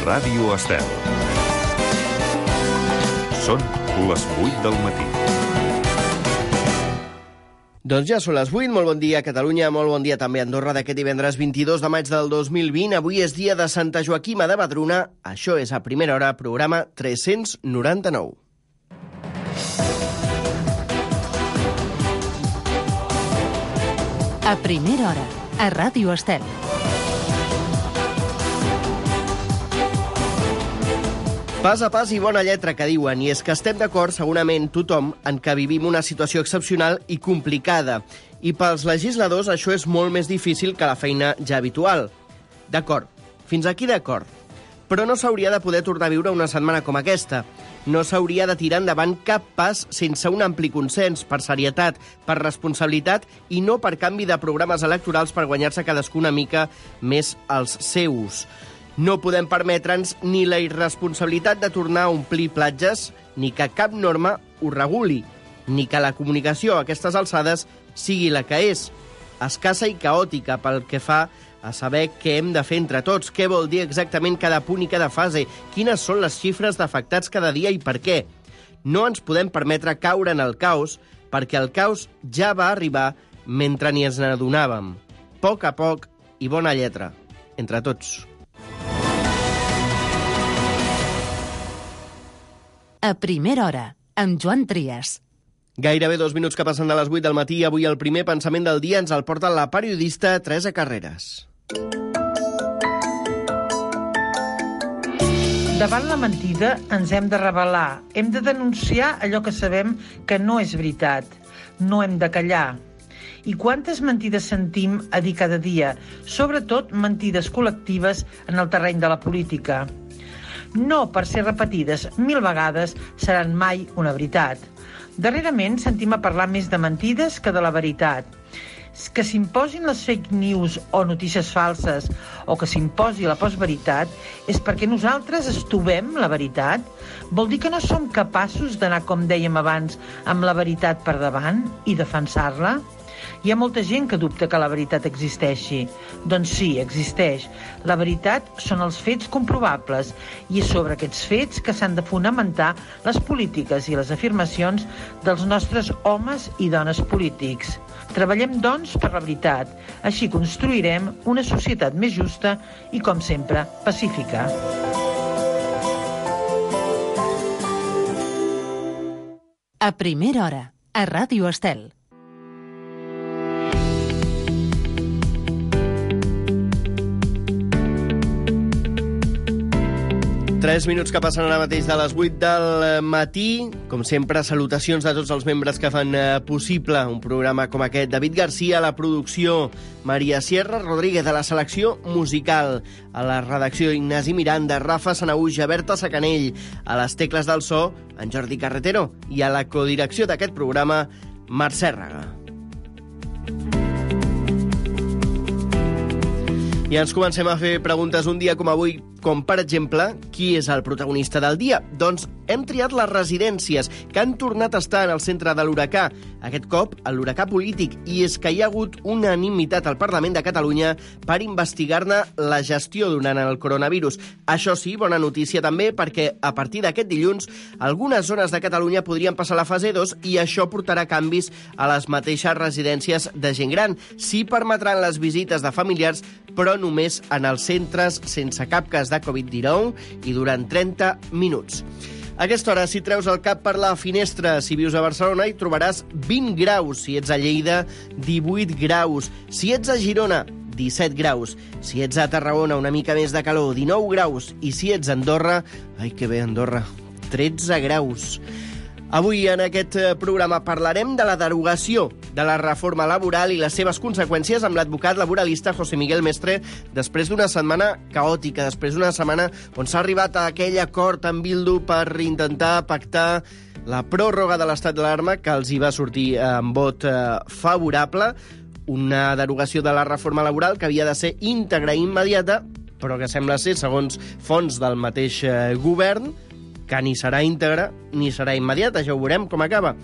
Ràdio Estel. Són les 8 del matí. Doncs ja són les 8, molt bon dia a Catalunya, molt bon dia també a Andorra d'aquest divendres 22 de maig del 2020. Avui és dia de Santa Joaquima de Vedruna. Això és a primera hora, programa 399. A primera hora, a Ràdio Estel. Pas a pas i bona lletra, que diuen, i és que estem d'acord, segurament, tothom, en que vivim una situació excepcional i complicada. I pels legisladors això és molt més difícil que la feina ja habitual. D'acord, fins aquí d'acord. Però no s'hauria de poder tornar a viure una setmana com aquesta. No s'hauria de tirar endavant cap pas sense un ampli consens, per serietat, per responsabilitat i no per canvi de programes electorals per guanyar-se cadascú una mica més els seus. No podem permetre'ns ni la irresponsabilitat de tornar a omplir platges, ni que cap norma ho reguli, ni que la comunicació a aquestes alçades sigui la que és, escassa i caòtica pel que fa a saber què hem de fer entre tots, què vol dir exactament cada punt i cada fase, quines són les xifres d'afectats cada dia i per què. No ens podem permetre caure en el caos, perquè el caos ja va arribar mentre ni ens n'adonàvem. A poc i bona lletra, entre tots. A primera hora, amb Joan Trias. Gairebé 2 minuts que passen de les 8 del matí. Avui el primer pensament del dia ens el porta la periodista Teresa Carreras. Davant la mentida ens hem de rebel·lar. Hem de denunciar allò que sabem que no és veritat. No hem de callar. I quantes mentides sentim a dir cada dia? Sobretot mentides col·lectives en el terreny de la política. No, per ser repetides 1000 vegades, seran mai una veritat. Darrerament sentim a parlar més de mentides que de la veritat. Que s'imposin les fake news o notícies falses o que s'imposi la postveritat és perquè nosaltres estovem la veritat? Vol dir que no som capaços d'anar, com dèiem abans, amb la veritat per davant i defensar-la? Hi ha molta gent que dubta que la veritat existeixi. Doncs sí, existeix. La veritat són els fets comprovables i és sobre aquests fets que s'han de fonamentar les polítiques i les afirmacions dels nostres homes i dones polítics. Treballem, doncs, per la veritat. Així construirem una societat més justa i, com sempre, pacífica. A primera hora, a Ràdio Estel. 3 minuts que passen ara mateix de les 8 del matí. Com sempre, salutacions a tots els membres que fan possible un programa com aquest. David Garcia, a la producció, Maria Sierra Rodríguez, a la selecció musical, a la redacció Ignasi Miranda, Rafa Sanaúja, Berta Sacanell, a les tecles del so, en Jordi Carretero, i a la codirecció d'aquest programa, Mercè Raga. I ens comencem a fer preguntes un dia com avui, com per exemple, qui és el protagonista del dia? Doncs hem triat les residències, que han tornat a estar en el centre de l'huracà. Aquest cop, l'huracà polític, i és que hi ha hagut unanimitat al Parlament de Catalunya per investigar-ne la gestió durant el coronavirus. Això sí, bona notícia també, perquè a partir d'aquest dilluns, algunes zones de Catalunya podrien passar a la fase 2 i això portarà canvis a les mateixes residències de gent gran. Sí permetran les visites de familiars, però només en els centres sense cap cas de Covid-19 i durant 30 minuts. A aquesta hora, si treus el cap per la finestra, si vius a Barcelona, hi trobaràs 20 graus. Si ets a Lleida, 18 graus. Si ets a Girona, 17 graus. Si ets a Tarragona, una mica més de calor, 19 graus. I si ets a Andorra, ai, que bé, Andorra, 13 graus. Avui en aquest programa parlarem de la derogació de la reforma laboral i les seves conseqüències amb l'advocat laboralista José Miguel Mestre després d'una setmana caòtica, després d'una setmana on s'ha arribat a aquell acord amb Bildu per intentar pactar la pròrroga de l'estat d'alarma que els hi va sortir amb vot favorable, una derogació de la reforma laboral que havia de ser íntegra i immediata, però que sembla ser, segons fonts del mateix govern, que ni serà íntegra ni serà immediata, ja ho veurem com acaba.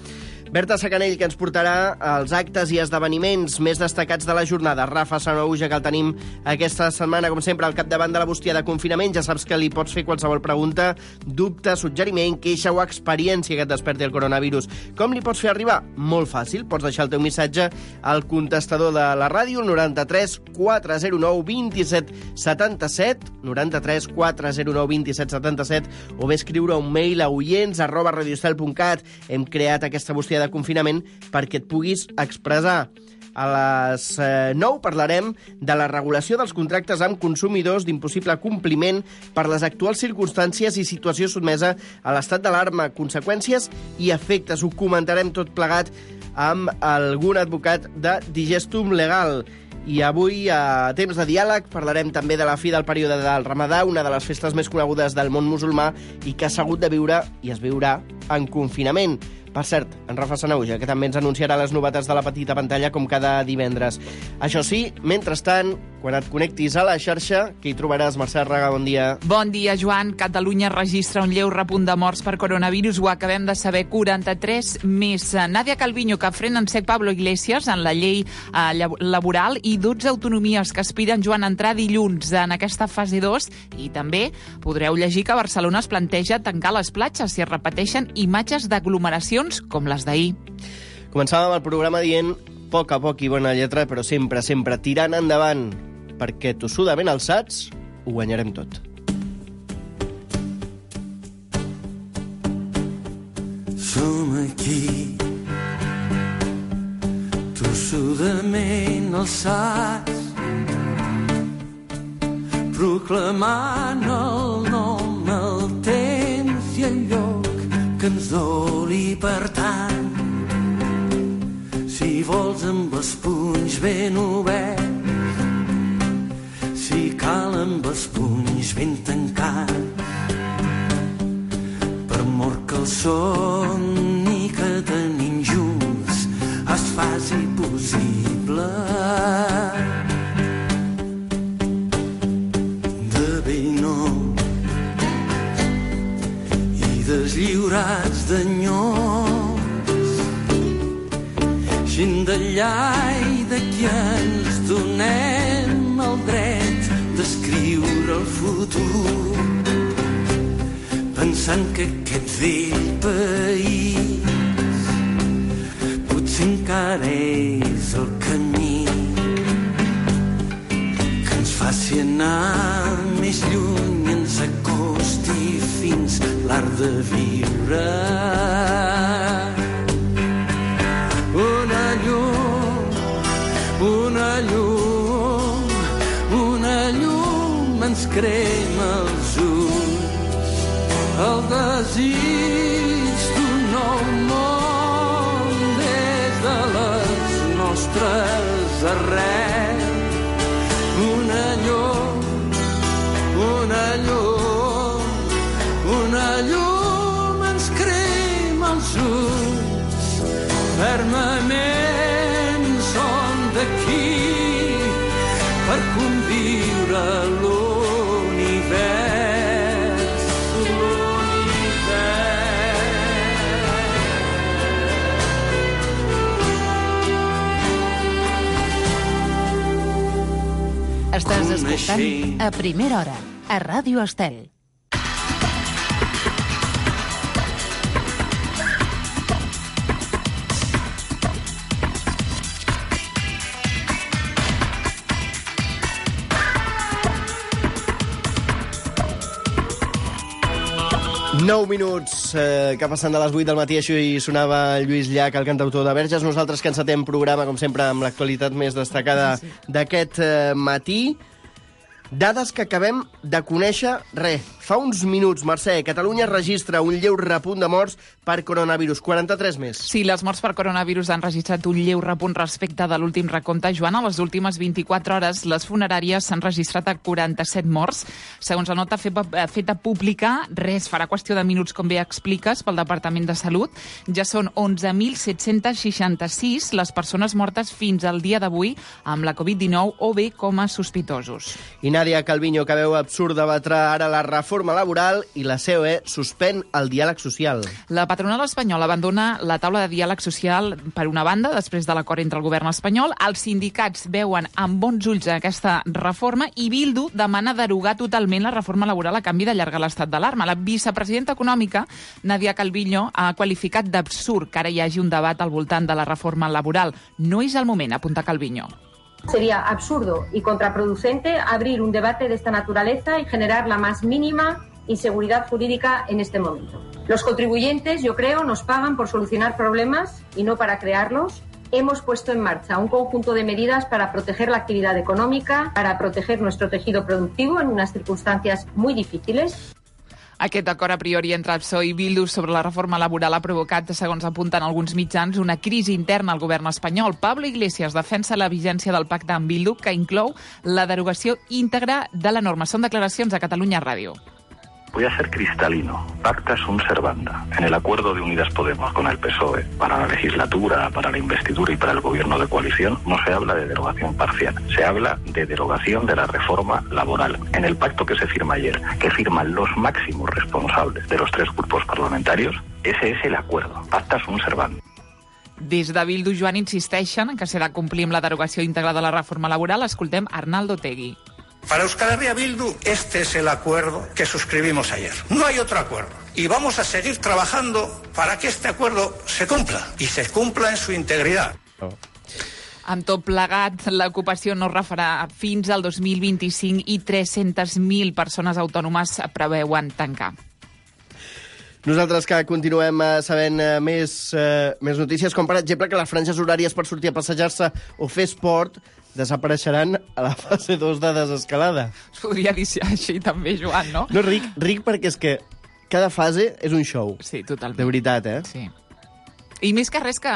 Berta Sacanell, que ens portarà els actes i esdeveniments més destacats de la jornada. Rafa Sanahuja, que el tenim aquesta setmana, com sempre, al capdavant de la bústia de confinament. Ja saps que li pots fer qualsevol pregunta, dubte, suggeriment, queixa o experiència que et desperti el coronavirus. Com li pots fer arribar? Molt fàcil. Pots deixar el teu missatge al contestador de la ràdio, el 93 409 27 77, 93 409 27 77, o bé escriure un mail a oients@radioestel.cat. Hem creat aquesta bústia de confinament perquè et puguis expressar. A les 9 parlarem de la regulació dels contractes amb consumidors d'impossible compliment per les actuals circumstàncies i situació sotmesa a l'estat d'alarma, conseqüències i efectes. Ho comentarem tot plegat amb algun advocat de Digestum Legal. I avui, a temps de diàleg, parlarem també de la fi del període del Ramadà, una de les festes més conegudes del món musulmà i que s'ha hagut de viure i es viurà en confinament. Per cert, en Rafa Sanahuja, que també ens anunciarà les novetats de la petita pantalla com cada divendres. Això sí, mentrestant, quan et connectis a la xarxa, que hi trobaràs. Mercè Raga, bon dia. Bon dia, Joan. Catalunya registra un lleu repunt de morts per coronavirus. Ho acabem de saber, 43 més. Nadia Calviño, que frena en sec Pablo Iglesias en la llei laboral, i 12 autonomies que aspiren, Joan, a entrar dilluns en aquesta fase 2. I també podreu llegir que Barcelona es planteja tancar les platges si es repeteixen imatges d'aglomeració com les d'ahir. Començàvem el programa dient poc a poc i bona lletra, però sempre, sempre tirant endavant, perquè tossudament alçats ho guanyarem tot. Som aquí, tossudament alçats, proclamant el nom, el temps i el lloc que ens doli per tant. Si vols amb els punys ben oberts, si cal amb els punys ben tancats, per mort que el somni que tenim junts es faci possible. De vell nou deslliurats d'enyors, gent d'allà i d'aquí ens donem el dret d'escriure el futur, pensant que aquest vell país potser encara és el camí que ens faci anar més lluny i ens acosti fins l'art de viure. Una llum, una llum, una llum ens crema els ulls, el desig d'un nou món des de les nostres arrels. Una llum, una llum, una llum ens crema els ulls, fermament som d'aquí per conviure l'univers, Estàs escoltant A Primera Hora, a Ràdio Estel. Nou minuts que passen de les 8 del matí, així sonava Lluís Llach, el cantautor de Verges. Nosaltres que encetem programa, com sempre, amb l'actualitat més destacada d'aquest matí. Dades que acabem de conèixer, fa uns minuts, Mercè. Catalunya registra un lleu repunt de morts per coronavirus, 43 més. Sí, les morts per coronavirus han registrat un lleu repunt respecte de l'últim recompte. Joan, a les últimes 24 hores, les funeràries s'han registrat a 47 morts. Segons la nota feta pública, farà qüestió de minuts, com bé expliques, pel Departament de Salut. Ja són 11.766 les persones mortes fins al dia d'avui amb la Covid-19 o bé com a sospitosos. I Nadia Calviño, que veu absurd debatre ara la reforma reforma laboral i la COE suspèn el diàleg social. La patronal espanyola abandona la taula de diàleg social per una banda, després de l'acord entre el govern espanyol. Els sindicats veuen amb bons ulls aquesta reforma i Bildu demana derogar totalment la reforma laboral a canvi d'allargar l'estat d'alarma. La vicepresidenta econòmica, Nadia Calviño, ha qualificat d'absurd que ara hi hagi un debat al voltant de la reforma laboral. No és el moment, apunta Calviño. Sería absurdo y contraproducente abrir un debate de esta naturaleza y generar la más mínima inseguridad jurídica en este momento. Los contribuyentes, yo creo, nos pagan por solucionar problemas y no para crearlos. Hemos puesto en marcha un conjunto de medidas para proteger la actividad económica, para proteger nuestro tejido productivo en unas circunstancias muy difíciles. Aquest acord a priori entre el PSOE i Bildu sobre la reforma laboral ha provocat, segons apunten alguns mitjans, una crisi interna al govern espanyol. Pablo Iglesias defensa la vigència del pacte amb Bildu, que inclou la derogació íntegra de la norma. Són declaracions a Catalunya Ràdio. Voy a ser cristalino. Pacta sunt servanda. En el acuerdo de Unidas Podemos con el PSOE para la legislatura, para la investidura y para el gobierno de coalición no se habla de derogación parcial, se habla de derogación de la reforma laboral. En el pacto que se firma ayer, que firman los máximos responsables de los 3 grupos parlamentarios, ese es el acuerdo. Pacta sunt servanda. Des de Bildu, Joan, insisteixen que s'ha de complir amb la derogació íntegra de la reforma laboral. Escoltem Arnaldo Otegi. Para Euskal Herria Bildu, este es el acuerdo que suscribimos ayer. No hay otro acuerdo. Y vamos a seguir trabajando para que este acuerdo se cumpla, y se cumpla en su integridad. Amb tot plegat, l'ocupació no refarà fins al 2025 i 300.000 persones autònomes preveuen tancar. Nosaltres que continuem sabent més notícies, com per exemple que les franges horàries per sortir a passejar-se o fer esport desapareixeran a la fase 2 de desescalada. Es podria dir així també, Joan, no? No, ric perquè és que cada fase és un show. Sí, totalment. De veritat, eh? Sí. I més que res que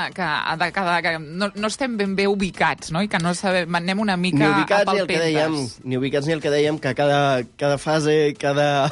no estem ben bé ubicats, no? I que no sabem, anem una mica ni ubicats a palpentes. Ni ubicats ni el que dèiem, que cada fase, cada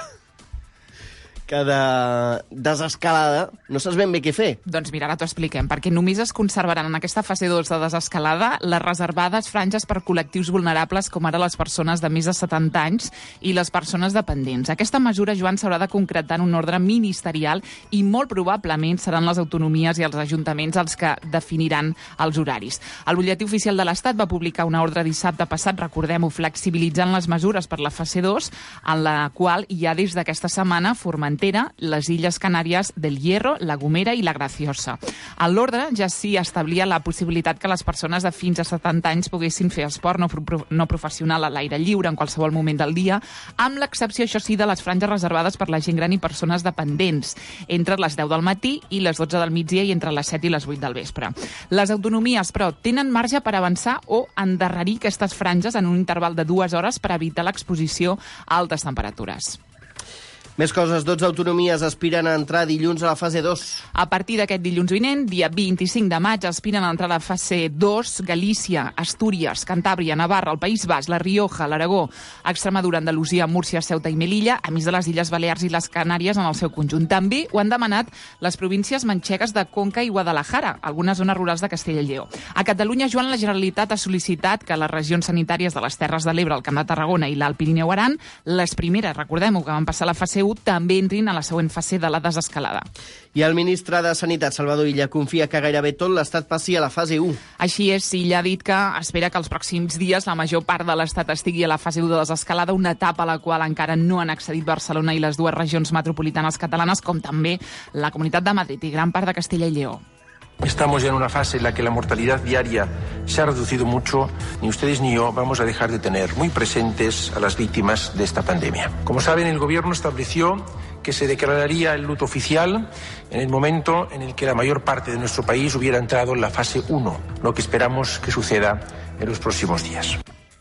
desescalada, no saps ben bé què fer. Doncs mira, ara t'ho expliquem, perquè només es conservaran en aquesta fase 2 de desescalada les reservades franges per col·lectius vulnerables, com ara les persones de més de 70 anys i les persones dependents. Aquesta mesura, Joan, s'haurà de concretar en un ordre ministerial i molt probablement seran les autonomies i els ajuntaments els que definiran els horaris. El butlletí oficial de l'Estat va publicar una ordre dissabte passat, recordem-ho, flexibilitzant les mesures per la fase 2, en la qual hi ha des d'aquesta setmana Formentera, les Illes Canàries del Hierro, la Gomera i la Graciosa. En l'ordre ja s'hi establia la possibilitat que les persones de fins a 70 anys poguessin fer esport no professional a l'aire lliure en qualsevol moment del dia, amb l'excepció, això sí, de les franges reservades per la gent gran i persones dependents, entre les 10 del matí i les 12 del migdia i entre les 7 i les 8 del vespre. Les autonomies, però, tenen marge per avançar o endarrerir aquestes franges en un interval de 2 hores per evitar l'exposició a altes temperatures. Més coses, 12 autonomies aspiren a entrar dilluns a la fase 2. A partir d'aquest dilluns vinent, dia 25 de maig, aspiren a entrar a la fase 2 Galícia, Astúries, Cantàbria, Navarra, el País Basc, la Rioja, l'Aragó, Extremadura, Andalusia, Múrcia, Ceuta i Melilla, a més de les Illes Balears i les Canàries en el seu conjunt. També ho han demanat les províncies manxegues de Conca i Guadalajara, algunes zones rurals de Castella i Lleó. A Catalunya, Joan, la Generalitat ha sol·licitat que les regions sanitàries de les Terres de l'Ebre, el Camp de Tarragona i l'Alt Pirineu-Aran, les primeres, recordem-ho, que van passar a la fase 1, també entrin a la següent fase de la desescalada. I el ministre de Sanitat, Salvador Illa, confia que gairebé tot l'Estat passi a la fase 1. Així és, Illa ha dit que espera que els pròxims dies la major part de l'Estat estigui a la fase 1 de desescalada, una etapa a la qual encara no han accedit Barcelona i les 2 regions metropolitanes catalanes, com també la Comunitat de Madrid i gran part de Castella i Lleó. Estamos ya en una fase en la que la mortalidad diaria se ha reducido mucho. Ni ustedes ni yo vamos a dejar de tener muy presentes a las víctimas de esta pandemia. Como saben, el Gobierno estableció que se declararía el luto oficial en el momento en el que la mayor parte de nuestro país hubiera entrado en la fase 1, lo que esperamos que suceda en los próximos días.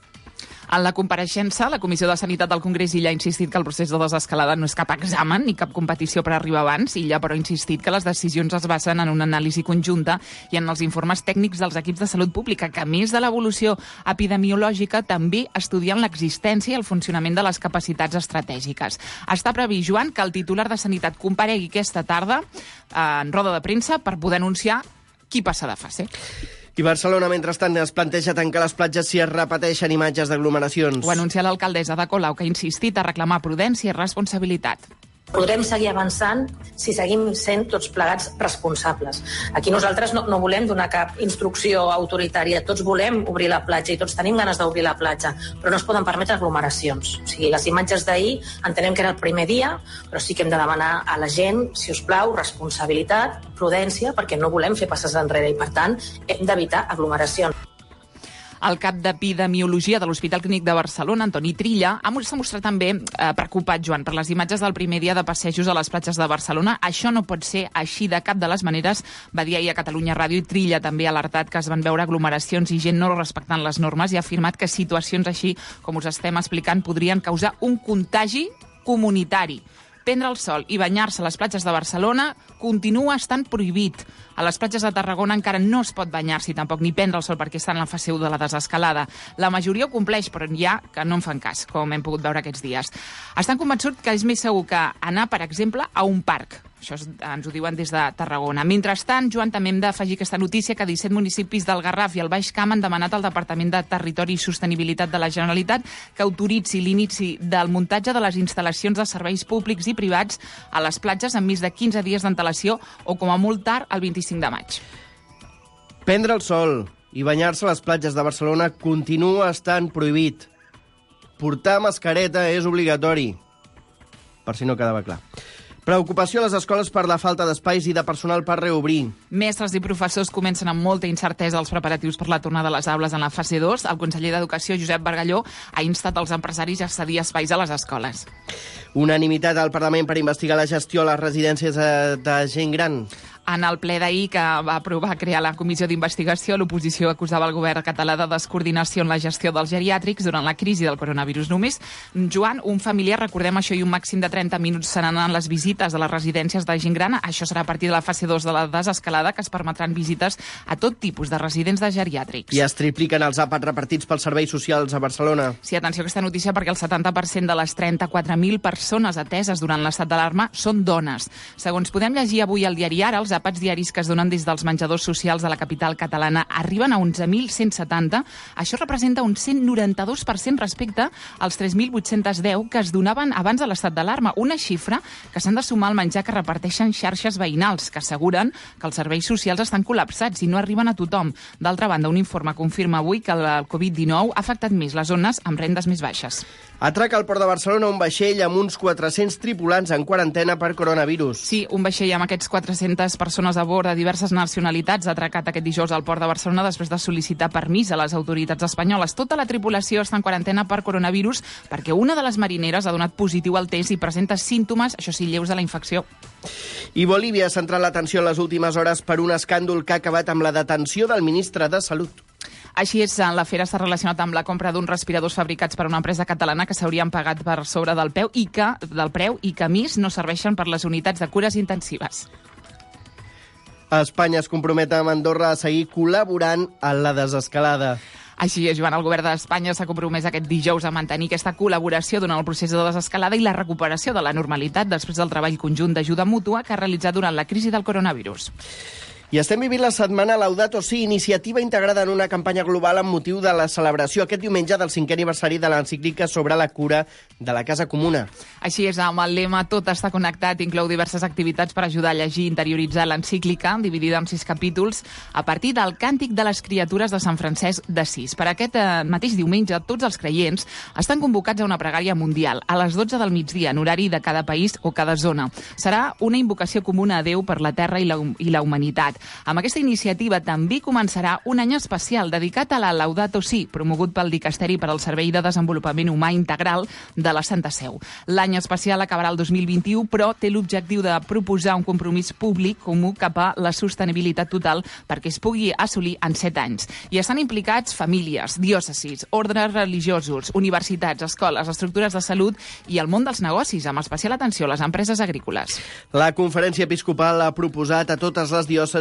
En la compareixença, la Comissió de Sanitat del Congrés Illa ha insistit que el procés de desescalada no és cap examen ni cap competició per arribar abans. Illa, però, ha insistit que les decisions es basen en una anàlisi conjunta i en els informes tècnics dels equips de salut pública, que a més de l'evolució epidemiològica també estudien l'existència i el funcionament de les capacitats estratègiques. Està previst, Joan, que el titular de Sanitat comparegui aquesta tarda en roda de premsa per poder anunciar qui passa de fase. I Barcelona, mentrestant, es planteja tancar les platges si es repeteixen imatges d'aglomeracions. Ho anuncia l'alcaldessa de Colau, que ha insistit a reclamar prudència i responsabilitat. Podrem seguir avançant si seguim sent tots plegats responsables. Aquí nosaltres no volem donar cap instrucció autoritària, tots volem obrir la platja i tots tenim ganes d'obrir la platja, però no es poden permetre aglomeracions. O sigui, les imatges d'ahir entenem que era el primer dia, però sí que hem de demanar a la gent, si us plau, responsabilitat, prudència, perquè no volem fer passes enrere i, per tant, hem d'evitar aglomeracions. El cap d'Epidemiologia de l'Hospital Clínic de Barcelona, Antoni Trilla, s'ha mostrat també preocupat, Joan, per les imatges del primer dia de passejos a les platges de Barcelona. Això no pot ser així de cap de les maneres, va dir ahir a Catalunya Ràdio, i Trilla també ha alertat que es van veure aglomeracions i gent no respectant les normes i ha afirmat que situacions així, com us estem explicant, podrien causar un contagi comunitari. Prendre el sol i banyar-se a les platges de Barcelona continua estant prohibit. A les platges de Tarragona encara no es pot banyar-s'hi tampoc ni prendre el sol perquè estan en la fase 1 de la desescalada. La majoria ho compleix, però hi ha que no en fan cas, com hem pogut veure aquests dies. Estan convençuts que és més segur que anar, per exemple, a un parc. Això ens ho diuen des de Tarragona. Mentrestant, Joan, també hem d'afegir aquesta notícia que 17 municipis del Garraf i el Baix Camp han demanat al Departament de Territori i Sostenibilitat de la Generalitat que autoritzi l'inici del muntatge de les instal·lacions de serveis públics i privats a les platges amb més de 15 dies d'antelació o com a molt tard el 25 de maig. Prendre el sol i banyar-se a les platges de Barcelona continua estant prohibit. Portar mascareta és obligatori, per si no quedava clar. Preocupació a les escoles per la falta d'espais i de personal per reobrir. Mestres i professors comencen amb molta incertesa els preparatius per la tornada a les aules en la fase 2. El conseller d'Educació, Josep Bargalló, ha instat els empresaris a cedir espais a les escoles. Unanimitat al Parlament per investigar la gestió a les residències de gent gran. En el ple d'ahir que va aprovar crear la comissió d'investigació, l'oposició acusava el govern català de descoordinació en la gestió dels geriàtrics durant la crisi del coronavirus. Només, Joan, un familiar, recordem això, i un màxim de 30 minuts seran en les visites a les residències de gent gran. Això serà a partir de la fase 2 de la desescalada, que es permetran visites a tot tipus de residents de geriàtrics. I es tripliquen els àpats repartits pels serveis socials a Barcelona. Sí, atenció a aquesta notícia, perquè el 70% de les 34.000 persones ateses durant l'estat d'alarma són dones. Segons podem llegir avui al diari Ara, els àpats diaris que es donen des dels menjadors socials de la capital catalana arriben a 11.170. Això representa un 192% respecte als 3.810 que es donaven abans de l'estat d'alarma. Una xifra que s'han de sumar al menjar que reparteixen xarxes veïnals, que asseguren que els serveis socials estan col·lapsats i no arriben a tothom. D'altra banda, un informe confirma avui que el Covid-19 ha afectat més les zones amb rendes més baixes. Atraca al port de Barcelona un vaixell amb uns 400 tripulants en quarantena per coronavirus. Sí, un vaixell amb aquests 400 persones a bord de diverses nacionalitats ha atracat aquest dijous al port de Barcelona després de sol·licitar permís a les autoritats espanyoles. Tota la tripulació està en quarantena per coronavirus perquè una de les marineres ha donat positiu al test i presenta símptomes, això sí, lleus de la infecció. I Bolívia ha centrat l'atenció en les últimes hores per un escàndol que ha acabat amb la detenció del ministre de Salut. Així és, l'afer està relacionat amb la compra d'uns respiradors fabricats per una empresa catalana que s'haurien pagat per sobre del preu i que a més no serveixen per les unitats de cures intensives. Espanya es compromet amb Andorra a seguir col·laborant en la desescalada. Així és, Joan, el govern d'Espanya s'ha compromès aquest dijous a mantenir aquesta col·laboració durant el procés de desescalada i la recuperació de la normalitat després del treball conjunt d'ajuda mútua que ha realitzat durant la crisi del coronavirus. I estem vivint la setmana Laudato Si, iniciativa integrada en una campanya global amb motiu de la celebració aquest diumenge del 5è aniversari de l'encíclica sobre la cura de la casa comuna. Així és, amb el lema Tot està connectat, inclou diverses activitats per ajudar a llegir i interioritzar l'encíclica, dividida en 6 capítols, a partir del Càntic de les Criatures de Sant Francesc d'Assís. Per aquest mateix diumenge, tots els creients estan convocats a una pregària mundial, a les 12 del migdia, en horari de cada país o cada zona. Serà una invocació comuna a Déu per la terra i la humanitat. Amb aquesta iniciativa també començarà un any especial dedicat a la Laudato Si, promogut pel Dicasteri per al Servei de Desenvolupament Humà Integral de la Santa Seu. L'any especial acabarà el 2021, però té l'objectiu de proposar un compromís públic comú cap a la sostenibilitat total perquè es pugui assolir en 7 anys. Hi estan implicats famílies, diòcesis, ordres religiosos, universitats, escoles, estructures de salut i el món dels negocis, amb especial atenció a les empreses agrícoles. La Conferència Episcopal ha proposat a totes les diòcesis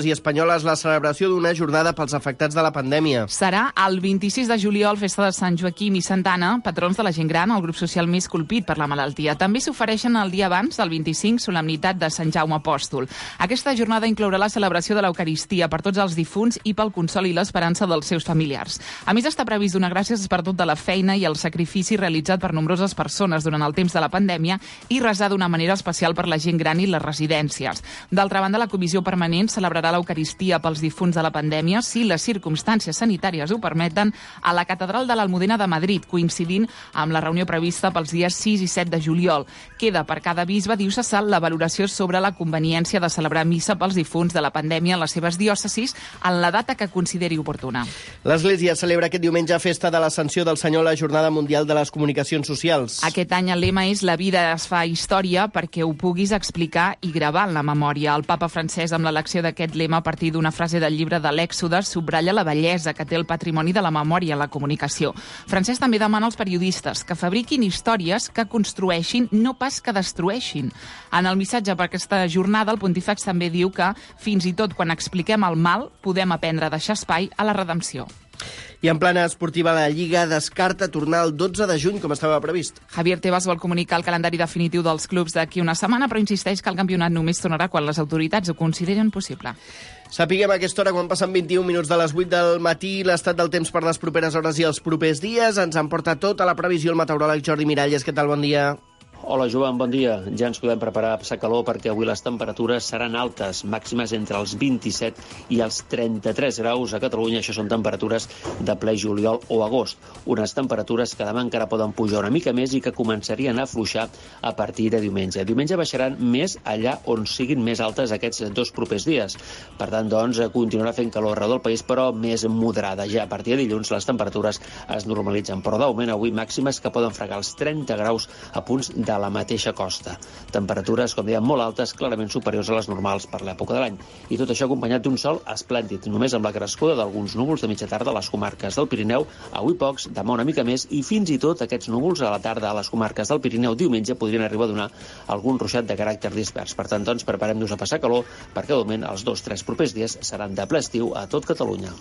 i espanyoles la celebració d'una jornada pels afectats de la pandèmia. Serà el 26 de juliol, festa de Sant Joaquim i Santa Anna, patrons de la gent gran, el grup social més colpit per la malaltia. També s'ofereixen el dia abans, el 25, solemnitat de Sant Jaume Apòstol. Aquesta jornada inclourà la celebració de l'Eucaristia per tots els difunts i pel consol i l'esperança dels seus familiars. A més, està previst donar gràcies per tota la feina i el sacrifici realitzat per nombroses persones durant el temps de la pandèmia i resar d'una manera especial per la gent gran i les residències. D'altra banda, la Comissió Permanent celebrarà l'Eucaristia pels difunts de la pandèmia, si les circumstàncies sanitàries ho permeten, a la Catedral de l'Almudena de Madrid, coincidint amb la reunió prevista pels dies 6 i 7 de juliol. Queda per cada bisbe diocesal la valoració sobre la conveniència de celebrar missa pels difunts de la pandèmia en les seves diòcesis en la data que consideri oportuna. L'Església celebra aquest diumenge festa de l'Ascensió del Senyor, la Jornada Mundial de les Comunicacions Socials. Aquest any el lema és «La vida es fa història perquè ho puguis explicar i gravar en la memòria». El papa francès, amb l'elecció d'aquest lema a partir d'una frase del llibre de l'Èxode, subratlla la bellesa que té el patrimoni de la memòria en la comunicació. Francesc també demana als periodistes que fabriquin històries que construeixin, no pas que destrueixin. En el missatge per aquesta jornada, el pontífex també diu que, fins i tot quan expliquem el mal, podem aprendre a deixar espai a la redempció. I en plana esportiva, la Lliga descarta tornar el 12 de juny, com estava previst. Javier Tebas vol comunicar el calendari definitiu dels clubs d'aquí una setmana, però insisteix que el campionat només tornarà quan les autoritats ho consideren possible. Sapiguem a aquesta hora, quan passen 21 minuts de les 8 del matí, l'estat del temps per les properes hores i els propers dies. Ens en porta tota la previsió el meteoròleg Jordi Miralles. Què tal, bon dia? Hola, Joan, bon dia. Ja ens podem preparar a passar calor perquè avui les temperatures seran altes, màximes entre els 27 i els 33 graus a Catalunya. Això són temperatures de ple juliol o agost. Unes temperatures que demà encara poden pujar una mica més i que començarien a afluixar a partir de diumenge. Diumenge baixaran més allà on siguin més altes aquests dos propers dies. Per tant, doncs, continuarà fent calor arreu del país, però més moderada. Ja a partir de dilluns les temperatures es normalitzen, però d'augment avui màximes que poden fregar els 30 graus a punts de la mateixa costa. Temperatures, com dèiem, molt altes, clarament superiors a les normals per l'època de l'any. I tot això acompanyat d'un sol esplèndid, només amb la crescuda d'alguns núvols de mitja tarda a les comarques del Pirineu, avui pocs, demà una mica més, i fins i tot aquests núvols a la tarda a les comarques del Pirineu diumenge podrien arribar a donar algun ruixat de caràcter dispers. Per tant, doncs, preparem-nos a passar calor, perquè de moment els 2-3 propers dies seran de ple estiu a tot Catalunya.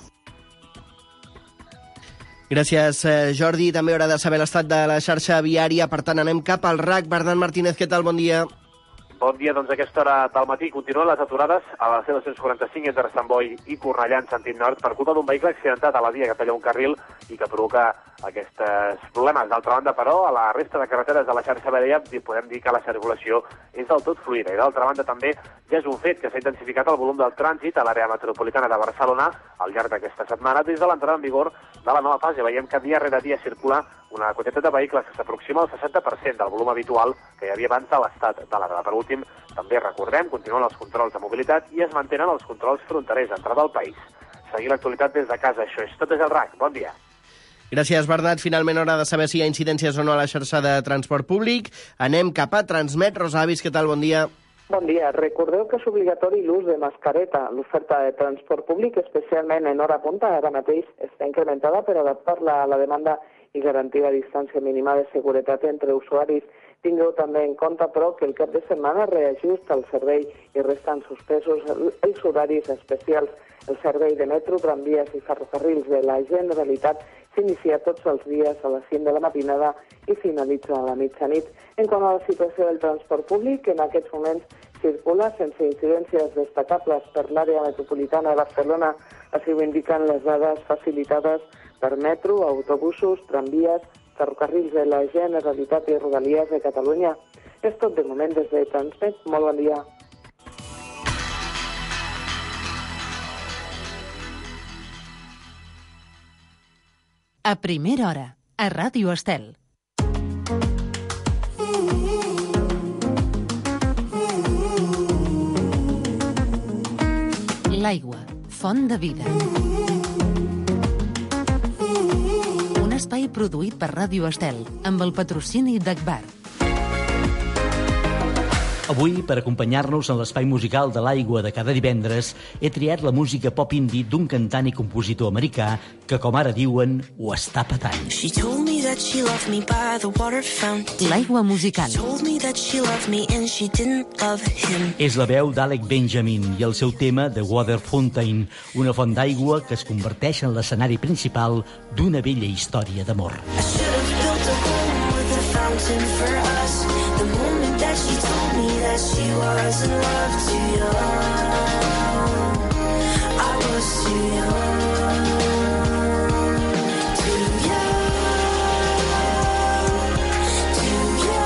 Gràcies, Jordi. També haurà de saber l'estat de la xarxa viària. Per tant, anem cap al RAC. Bernat Martínez, què tal? Bon dia. Bon dia, doncs a aquesta hora del matí continuen les aturades a la C245 entre Sant Boi i Cornellà en sentit nord per culpa d'un vehicle accidentat a la via que talla un carril i que provoca aquests problemes. D'altra banda, però, a la resta de carreteres de la xarxa viària podem dir que la circulació és del tot fluida. I d'altra banda també ja és un fet que s'ha intensificat el volum del trànsit a l'àrea metropolitana de Barcelona al llarg d'aquesta setmana des de l'entrada en vigor de la nova fase. Veiem que dia rere dia circula una quantitat de vehicles que s'aproxima al 60% del volum habitual que hi havia abans de l'estat d'alarma. Per últim, també recordem, continuen els controls de mobilitat i es mantenen els controls fronterers d'entrada al país. Seguir l'actualitat des de casa, això és tot des del RAC. Bon dia. Gràcies, Bernat. Finalment, hora de saber si hi ha incidències o no a la xarxa de transport públic. Anem cap a Transmet. Rosa Avis, què tal? Bon dia. Bon dia. Recordeu que és obligatori l'ús de mascareta. L'oferta de transport públic, especialment en hora punta, ara mateix està incrementada per adaptar-la a la demanda i garantir la distància mínima de seguretat entre usuaris. Tingueu també en compte, però, que el cap de setmana reajusta el servei i resten suspesos els horaris especials. El servei de metro, tramvies i ferrocarrils de la Generalitat s'inicia tots els dies a les 5 de la matinada i finalitza a la mitjanit. En quant a la situació del transport públic, en aquests moments circula sense incidències destacables per l'àrea metropolitana de Barcelona, així ho indiquen les dades facilitades per metro, autobusos, tramvies, ferrocarrils de la Generalitat i Rodalies de Catalunya. És tot de moment des de Transmet. Molt bon dia. A primera hora, a Ràdio Estel. L'aigua, font de vida. Un espai produït per Ràdio Estel, amb el patrocini d'Agbar. Avui, per acompanyar-nos en l'espai musical de l'Aigua de cada divendres, he triat la música pop indie d'un cantant i compositor americà que, com ara diuen, ho està petant. L'Aigua musical. És la veu d'Alec Benjamin i el seu tema The Water Fountain, una font d'aigua que es converteix en l'escenari principal d'una bella història d'amor. That she was in love too young. I was too young, too young, too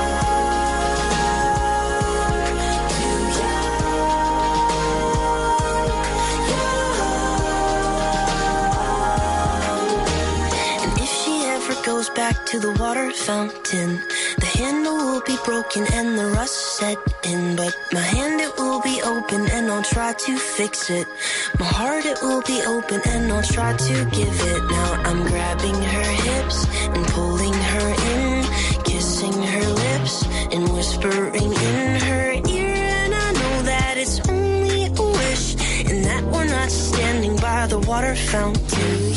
young. And if she ever goes back to the water fountain, the handle will be broken and the rust set in, but my hand, it will be open and I'll try to fix it. My heart, it will be open and I'll try to give it. Now I'm grabbing her hips and pulling her in, kissing her lips and whispering in her ear, and I know that it's only a wish, and that we're not standing by the water fountain. Too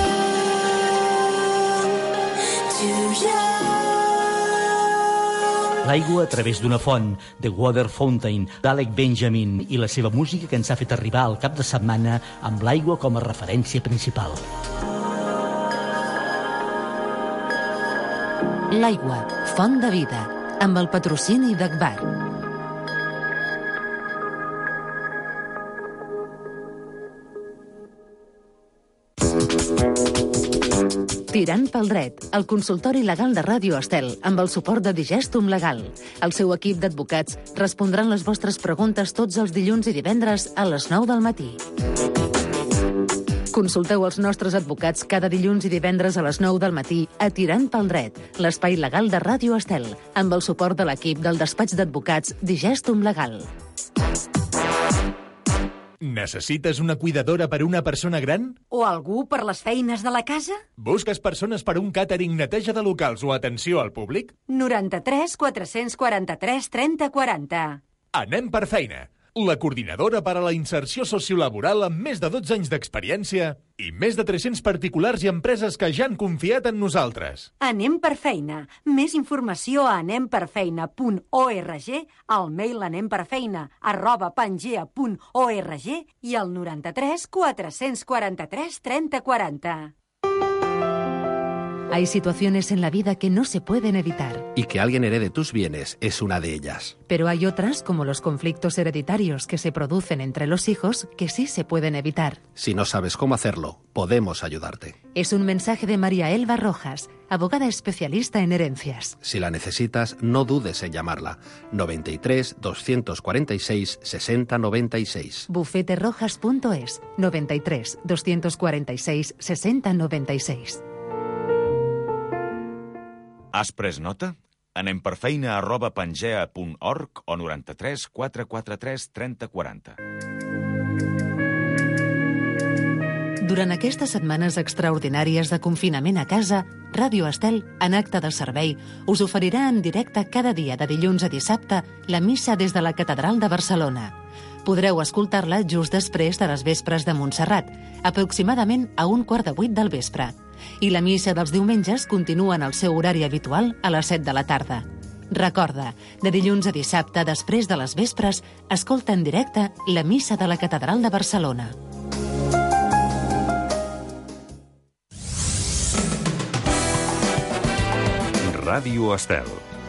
young, too young. L'aigua a través d'una font, The Water Fountain, d'Alec Benjamin, i la seva música que ens ha fet arribar al cap de setmana amb l'aigua com a referència principal. L'aigua, font de vida, amb el patrocini d'Agbar. Tirant pel dret, el consultori legal de Ràdio Estel, amb el suport de Digestum Legal. El seu equip d'advocats respondran les vostres preguntes tots els dilluns i divendres a les 9 del matí. Consulteu els nostres advocats cada dilluns i divendres a les 9 del matí a Tirant pel dret, l'espai legal de Ràdio Estel, amb el suport de l'equip del despatx d'advocats Digestum Legal. Necessites una cuidadora per a una persona gran? O algú per les feines de la casa? Busques persones per a un càtering, neteja de locals o atenció al públic? 93 443 30 40. Anem per feina. La coordinadora per a la inserció sociolaboral amb més de 12 anys d'experiència i més de 300 particulars i empreses que ja han confiat en nosaltres. Anem per feina. Més informació a anemperfeina.org, al mail anemperfeina@pangea.org i al 93 443 30 40. Hay situaciones en la vida que no se pueden evitar. Y que alguien herede tus bienes es una de ellas. Pero hay otras, como los conflictos hereditarios que se producen entre los hijos, que sí se pueden evitar. Si no sabes cómo hacerlo, podemos ayudarte. Es un mensaje de María Elba Rojas, abogada especialista en herencias. Si la necesitas, no dudes en llamarla. 93 246 60 96. Bufeterojas.es, 93 246 60 96. Has pres nota? Anem per feina@pangea.org o 93 443 30 40. Durant aquestes setmanes extraordinàries de confinament a casa, Ràdio Estel, en acte de servei, us oferirà en directe cada dia de dilluns a dissabte la missa des de la Catedral de Barcelona. Podreu escoltar-la just després de les vespres de Montserrat, aproximadament a 7:15 del vespre. I la missa dels diumenges continua en el seu horari habitual a les 7 de la tarda. Recorda, de dilluns a dissabte, després de les vespres, escolta en directe la missa de la Catedral de Barcelona. Ràdio Estel.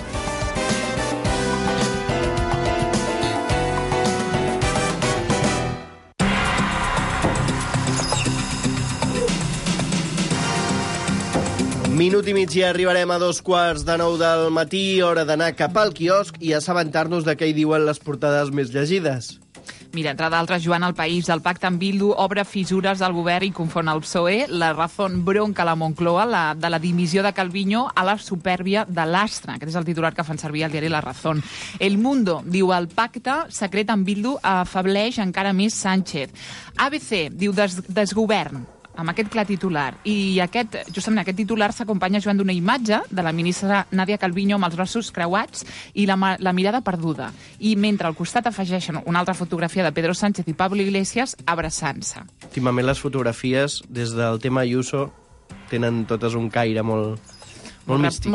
Minut i mig i arribarem a 8:45 del matí, hora d'anar cap al quiosc i assabentar-nos de què hi diuen les portades més llegides. Mira, entre d'altres, Joan, El País, el pacte amb Bildu obre fissures al govern i confon el PSOE, La Razón bronca la Moncloa, de la dimissió de Calviño a la supèrbia de l'Astra. Aquest és el titular que fan servir al diari La Razón. El Mundo diu el pacte secret amb Bildu afableix encara més Sánchez. ABC diu desgovern. amb aquest clar titular. I justament aquest titular s'acompanya, Joan, d'una imatge de la ministra Nadia Calviño amb els braços creuats i la mirada perduda. I mentre al costat afegeixen una altra fotografia de Pedro Sánchez i Pablo Iglesias abraçant-se. Últimament les fotografies, des del tema Ayuso, tenen totes un caire molt místic.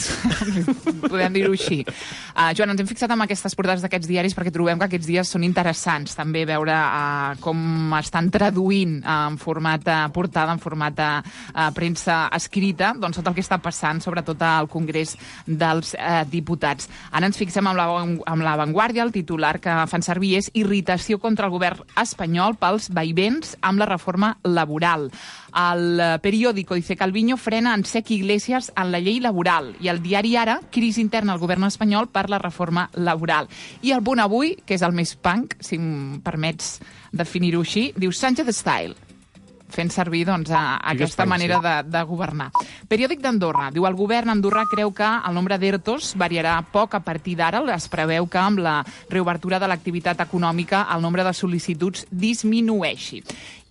Podem dir-ho així. Joan, ens hem fixat en aquestes portades d'aquests diaris perquè trobem que aquests dies són interessants també veure com estan traduint en format portada, en format premsa escrita, doncs tot el que està passant, sobretot al Congrés dels Diputats. Ara ens fixem amb La Vanguardia, el titular que fan servir és irritació contra el govern espanyol pels vaivents amb la reforma laboral. El periòdico dice Calviño frena en sec Iglesias en la llei laboral i el diari Ara, crisi interna al govern espanyol per la reforma laboral. I el Punt Avui, que és el més punk, si em permets definir-ho així, diu Sánchez Style, fent servir aquesta manera de governar. Periòdic d'Andorra diu el govern andorrà creu que el nombre d'ERTOs variarà poc a partir d'ara. Es preveu que amb la reobertura de l'activitat econòmica el nombre de sol·licituds disminueixi.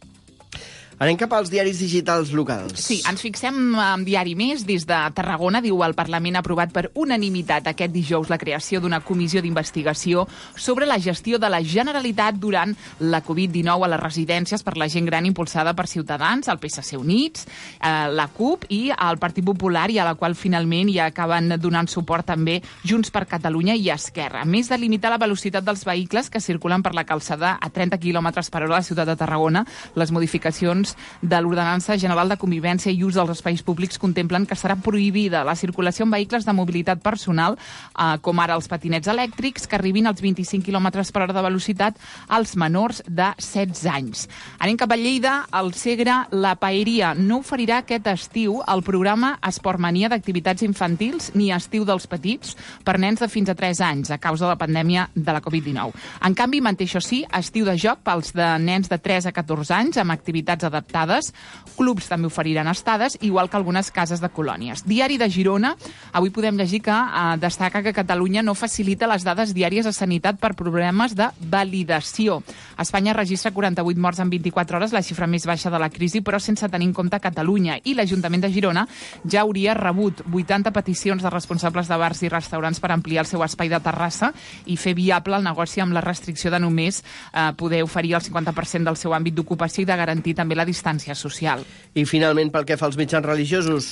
Anem cap als diaris digitals locals. Sí, ens fixem en Diari Més. Des de Tarragona, diu el Parlament ha aprovat per unanimitat aquest dijous la creació d'una comissió d'investigació sobre la gestió de la Generalitat durant la Covid-19 a les residències per la gent gran impulsada per Ciutadans, el PSC Units, la CUP i el Partit Popular, i a la qual finalment ja acaben donant suport també Junts per Catalunya i Esquerra. A més de limitar la velocitat dels vehicles que circulen per la calçada a 30 km per hora a la ciutat de Tarragona, les modificacions de l'Ordenança General de Convivència i Ús dels Espais Públics contemplen que serà prohibida la circulació en vehicles de mobilitat personal, com ara els patinets elèctrics, que arribin als 25 km per hora de velocitat als menors de 16 anys. Anem cap a Lleida. El Segre, la Paeria, no oferirà aquest estiu el programa Esportmania d'activitats infantils ni Estiu dels Petits per nens de fins a 3 anys a causa de la pandèmia de la Covid-19. En canvi, manté, això sí, estiu de joc pels de nens de 3 a 14 anys amb activitats adaptades. Clubs també oferiran estades, igual que algunes cases de colònies. Diari de Girona, avui podem llegir que destaca que Catalunya no facilita les dades diàries a sanitat per problemes de validació. Espanya registra 48 morts en 24 hores, la xifra més baixa de la crisi, però sense tenir en compte Catalunya. I l'Ajuntament de Girona ja hauria rebut 80 peticions de responsables de bars i restaurants per ampliar el seu espai de terrassa i fer viable el negoci amb la restricció de només poder oferir el 50% del seu àmbit d'ocupació i de garantir també la distància social. I finalment, pel que fa als mitjans religiosos,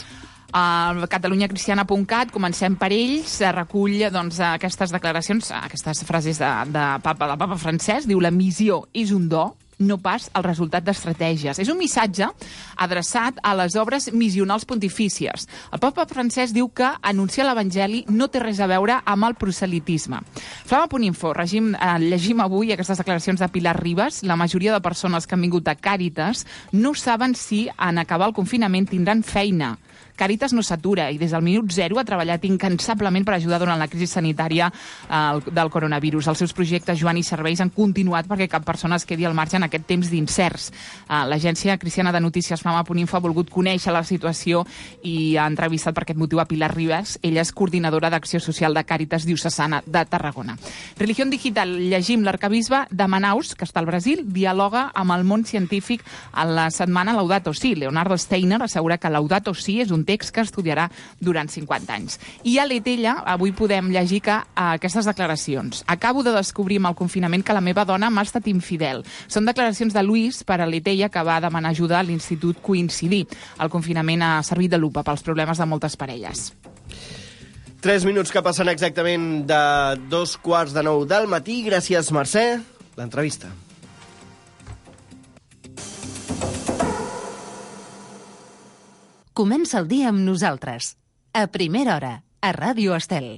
catalunyacristiana.cat, comencem per ells, recull aquestes declaracions, aquestes frases del Papa Francesc. Diu: la missió és un do, no pas el resultat d'estratègies. És un missatge adreçat a les obres missionals pontifícies. El Papa Francesc diu que anunciar l'Evangeli no té res a veure amb el proselitisme. Flama.info, llegim avui aquestes declaracions de Pilar Ribas. La majoria de persones que han vingut a Càritas no saben si en acabar el confinament tindran feina. Càritas no s'atura i des del minut zero ha treballat incansablement per ajudar durant la crisi sanitària del coronavirus. Els seus projectes, Joan, i serveis han continuat perquè cap persona es quedi al marge en aquest temps d'incerts. L'agència cristiana de notícies Flama.info ha volgut conèixer la situació i ha entrevistat per aquest motiu a Pilar Ribas. Ella és coordinadora d'acció social de Càritas Diocesana de Tarragona. Religió digital, llegim: l'arcabisbe de Manaus, que està al Brasil, dialoga amb el món científic a la setmana Laudato Si. Leonardo Steiner assegura que Laudato Si és un text que estudiarà durant 50 anys. I a l'Etella avui podem llegir que aquestes declaracions: acabo de descobrir amb el confinament que la meva dona m'ha estat infidel. Són declaracions de Luis per a l'Etella, que va demanar ajuda a l'Institut Coincidir. El confinament ha servit de lupa pels problemes de moltes parelles. 3 minuts que passen exactament de 2:45 del matí. Gràcies, Mercè. L'entrevista. Comença el dia amb nosaltres. A primera hora, a Ràdio Estel.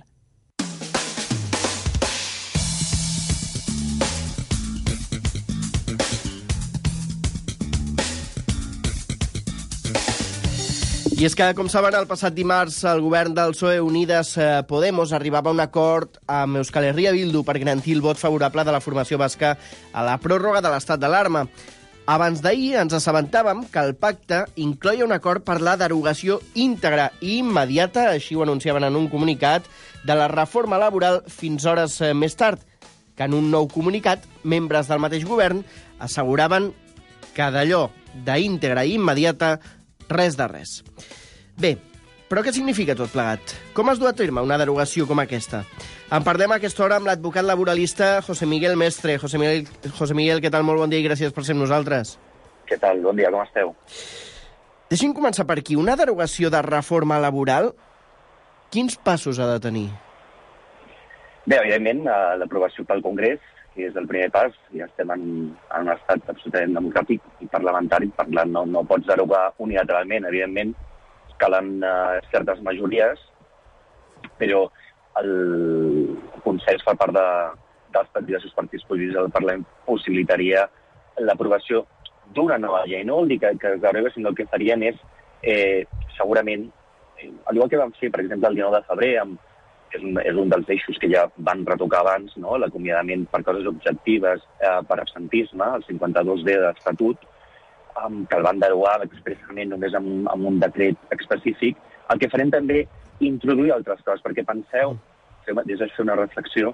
I és que, com saben, el passat dimarts el govern del PSOE Unides Podemos arribava a un acord amb Euskal Herria Bildu per garantir el vot favorable de la formació basca a la pròrroga de l'estat d'alarma. Abans d'ahir ens assabentàvem que el pacte incloia un acord per la derogació íntegra i immediata, així ho anunciaven en un comunicat, de la reforma laboral fins hores més tard, que en un nou comunicat, membres del mateix govern asseguraven que d'allò d'íntegra i immediata, res de res. Bé, però què significa tot plegat? Com es du a terme una derogació com aquesta? En parlem a aquesta hora amb l'advocat laboralista José Miguel Mestre. José Miguel, què tal? Molt bon dia i gràcies per ser amb nosaltres. Què tal? Bon dia, com esteu? Deixi'm començar per aquí. Una derogació de reforma laboral, quins passos ha de tenir? Bé, evidentment, l'aprovació pel Congrés, que és el primer pas, ja estem en un estat absolutament democràtic i parlamentari, parlant, no pots derogar unilateralment, evidentment, calen certes majories, però el consens per part dels diversos partits polítics del Parlament possibilitaria l'aprovació d'una nova llei. No vol dir que es deroga, sinó que farien és, segurament, al igual que vam fer, per exemple, el 19 de febrer, és un dels eixos que ja van retocar abans, no? L'acomiadament per causes objectives per absentisme, el 52D de l'Estatut, que el van derogar expressament només amb un decret específic. El que farem també introduir altres coses, perquè penseu, des de fer una reflexió,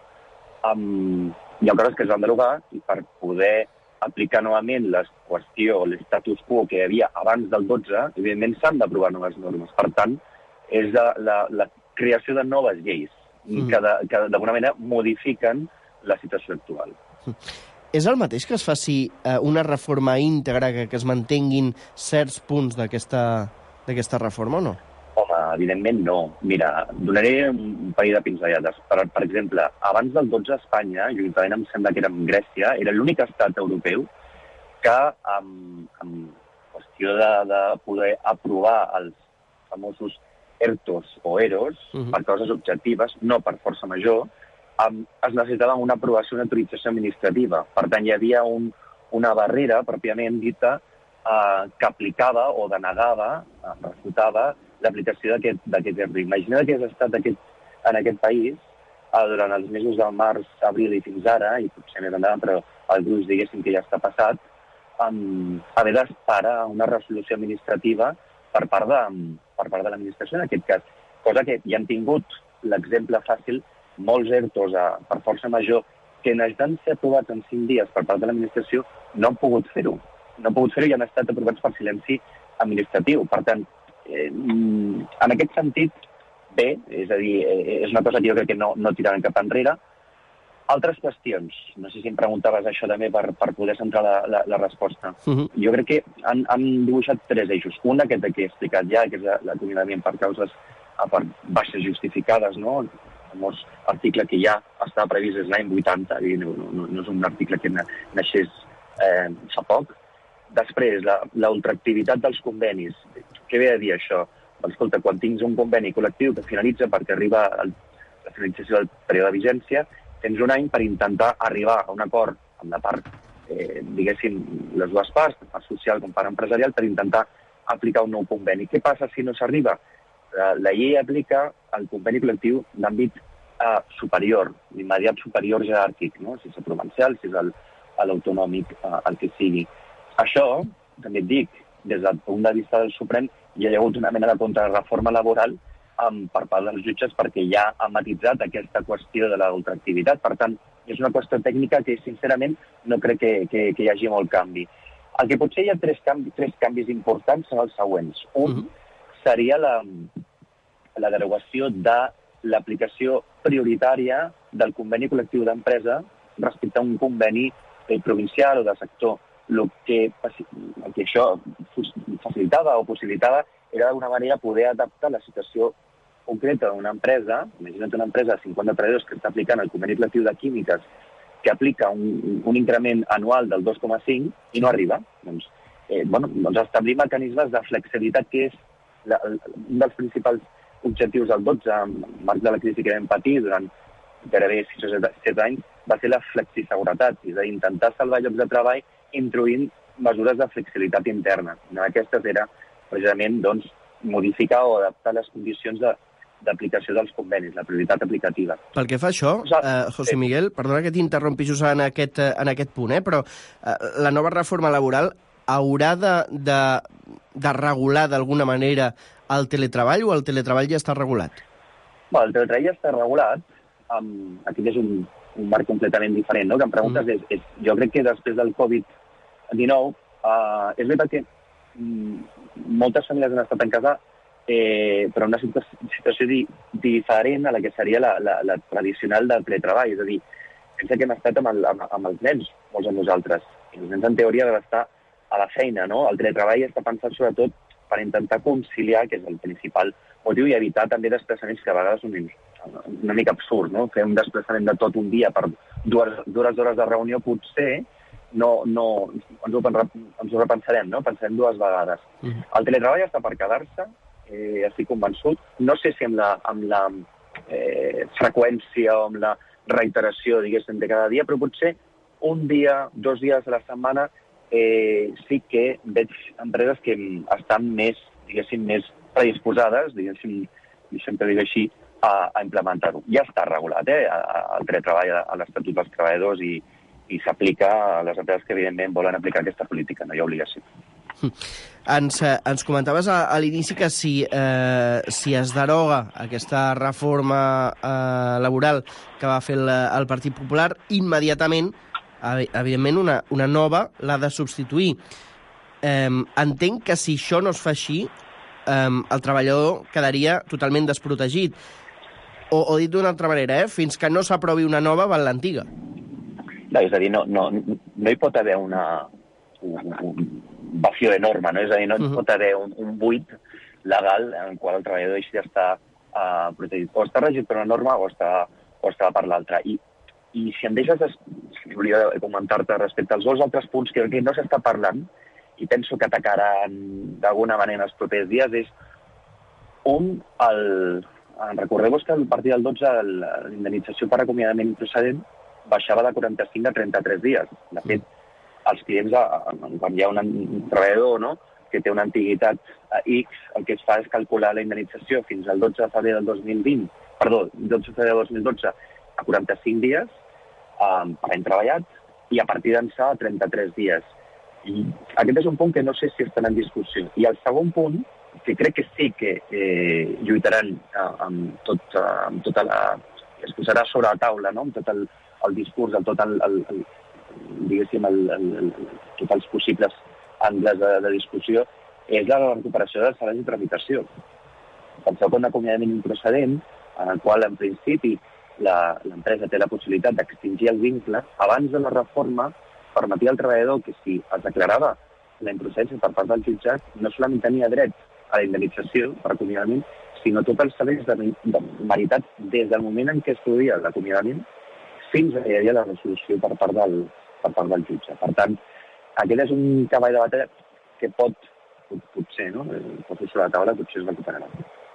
hi ha coses que es van derogar i per poder aplicar novament la qüestió, l'estatus quo que hi havia abans del 12, evidentment s'han d'aprovar noves normes. Per tant, és la creació de noves lleis que d'alguna manera modifiquen la situació actual. És el mateix que es faci una reforma íntegra, que es mantenguin certs punts d'aquesta reforma o no? Home, evidentment no. Mira, donaré un parell de pinzellades. Per exemple, abans del 12 a Espanya, juntament em sembla que era amb Grècia, era l'únic estat europeu que, en qüestió de poder aprovar els famosos ERTOs o EROs, per causes objectives, no per força major, es necessitava una aprovació, una autorització administrativa. Per tant, hi havia una barrera, pròpiament dita, que aplicava o denegava, refutava, l'aplicació d'aquest ERTO. Imagina't que has estat en aquest país durant els mesos del març, abril i fins ara, i potser més endavant, però el gruix diguéssim que ja està passat, haver d'esperar una resolució administrativa per part de l'administració, en aquest cas. Cosa que ja han tingut l'exemple fàcil, molts ERTOs per força major que necessiten ser aprovats en 5 dies per part de l'administració no han pogut fer-ho. No han pogut fer-ho i han estat aprovats per silenci administratiu. Per tant, en aquest sentit, bé, és a dir, és una cosa que jo crec que no tiraran cap enrere. Altres qüestions, no sé si em preguntaves això també per poder centrar la resposta. Jo crec que han dibuixat 3 eixos. Un, aquest que he explicat ja, que és l'acomiadament per causes per baixes justificades, no? El famós article que ja està previst des de l'any 80, i no és un article que naixés fa poc. Després, la ultraactivitat dels convenis. Què ve a dir això? Escolta, quan tens un conveni col·lectiu que finalitza perquè arriba la finalització del període de vigència, tens un any per intentar arribar a un acord amb la part, diguéssim, les dues parts, tant part social com part empresarial, per intentar aplicar un nou conveni. Què passa si no s'arriba? La llei aplica el conveni col·lectiu d'àmbit superior, l'immediat superior jeràrquic, no? Si és el provincial, si és l'autonòmic, el que sigui. Això, també et dic, des del punt de vista del Suprem, hi ha hagut una mena de contrarreforma laboral per part dels jutges perquè ja ha matitzat aquesta qüestió de l'ultraactivitat. Per tant, és una qüestió tècnica que, sincerament, no crec que hi hagi molt canvi. El que potser hi ha tres canvis importants són els següents. Un seria la derogació de l'aplicació prioritària del conveni col·lectiu d'empresa respecte a un conveni provincial o de sector. El que això facilitava o possibilitava era d'alguna manera poder adaptar la situació concreta d'una empresa. Imagina't una empresa de 50 treballadors que està aplicant el conveni col·lectiu de químiques que aplica un increment anual del 2,5 i no arriba. Doncs establir mecanismes de flexibilitat, que és un dels principals objectius del 12, en marc de la crisi que vam patir durant gairebé 6 o 7 anys, va ser la flexiseguretat, és a dir, intentar salvar llocs de treball introduint mesures de flexibilitat interna. Una d'aquestes era, precisament, modificar o adaptar les condicions d'aplicació dels convenis, la prioritat aplicativa. Pel que fa a això, José Miguel, perdona que t'interrompi just en aquest punt, però la nova reforma laboral haurà de regular d'alguna manera el teletreball o el teletreball ja està regulat? El teletreball ja està regulat. Aquest és un marc completament diferent, no? Que em preguntes jo crec que després del Covid-19 és veritat que moltes famílies han estat en casa però una situació diferent a la que seria la tradicional del teletreball. És a dir, pensa que hem estat amb els nens, molts de nosaltres. I els nens, en teoria, han d'estar a la feina, no? El teletreball està pensat sobretot per intentar conciliar, que és el principal motiu, i evitar també desplaçaments que a vegades són una mica absurd, no? Fer un desplaçament de tot un dia per 2 hores de reunió potser no ens ho repensarem, no? Pensarem 2 vegades. El teletreball està per quedar-se, estic convençut. No sé si amb la freqüència o amb la reiteració, diguéssim, de cada dia, però potser un dia, 2 dies a la setmana sí que veig empreses que estan més, diguéssim, més predisposades, diguéssim, deixem que digui així, a implementar-ho. Ja està regulat, el teletreball a l'Estatut dels Treballadors i s'aplica a les empreses que, evidentment, volen aplicar aquesta política, no hi ha obligació. Ens comentaves a l'inici que si es deroga aquesta reforma laboral que va fer el Partit Popular, immediatament, evidentment, una nova l'ha de substituir. Entenc que si això no es fa així, el treballador quedaria totalment desprotegit. O dit d'una altra manera, fins que no s'aprovi una nova, val l'antiga. No, és a dir, no hi pot haver un vacío de norma, no? És a dir, no hi pot haver un buit legal en el qual el treballador deixi d'estar protegit. O està regit per una norma o està per l'altra. I si em deixes, volia comentar-te respecte als 2 altres punts que no s'està parlant i penso que atacaran d'alguna manera en els propers dies, és recordeu-vos que a partir del 12 la indemnització per acomiadament procedent baixava de 45 a 33 dies. De fet, els clients, quan hi ha un treballador, no, que té una antiguitat X, el que es fa és calcular la indemnització fins al 12 de febrer del 2012 a 45 dies per any treballat i a partir d'ençà a 33 dies. I aquest és un punt que no sé si estan en discussió. I el segon punt, que crec que sí que lluitaran amb tota la... es posarà sobre la taula, no?, amb tot el discurs, diguéssim, tots els possibles angles de discussió, és la recuperació dels salaris de tramitació. Penseu que un acomiadament improcedent, en el qual, en principi, l'empresa té la possibilitat d'extingir el vincle, abans de la reforma permetia al treballador que si es declarava la improcedència per part del jutjat, no solament tenia dret a la indemnització per acomiadament, sinó tots els salaris meritats des del moment en què es produïa l'acomiadament fins a que hi havia la resolució per part del jutge. Per tant, aquest és un cavall de batalla que potser, no? Pot fer sobre la taula, potser es recuperarà.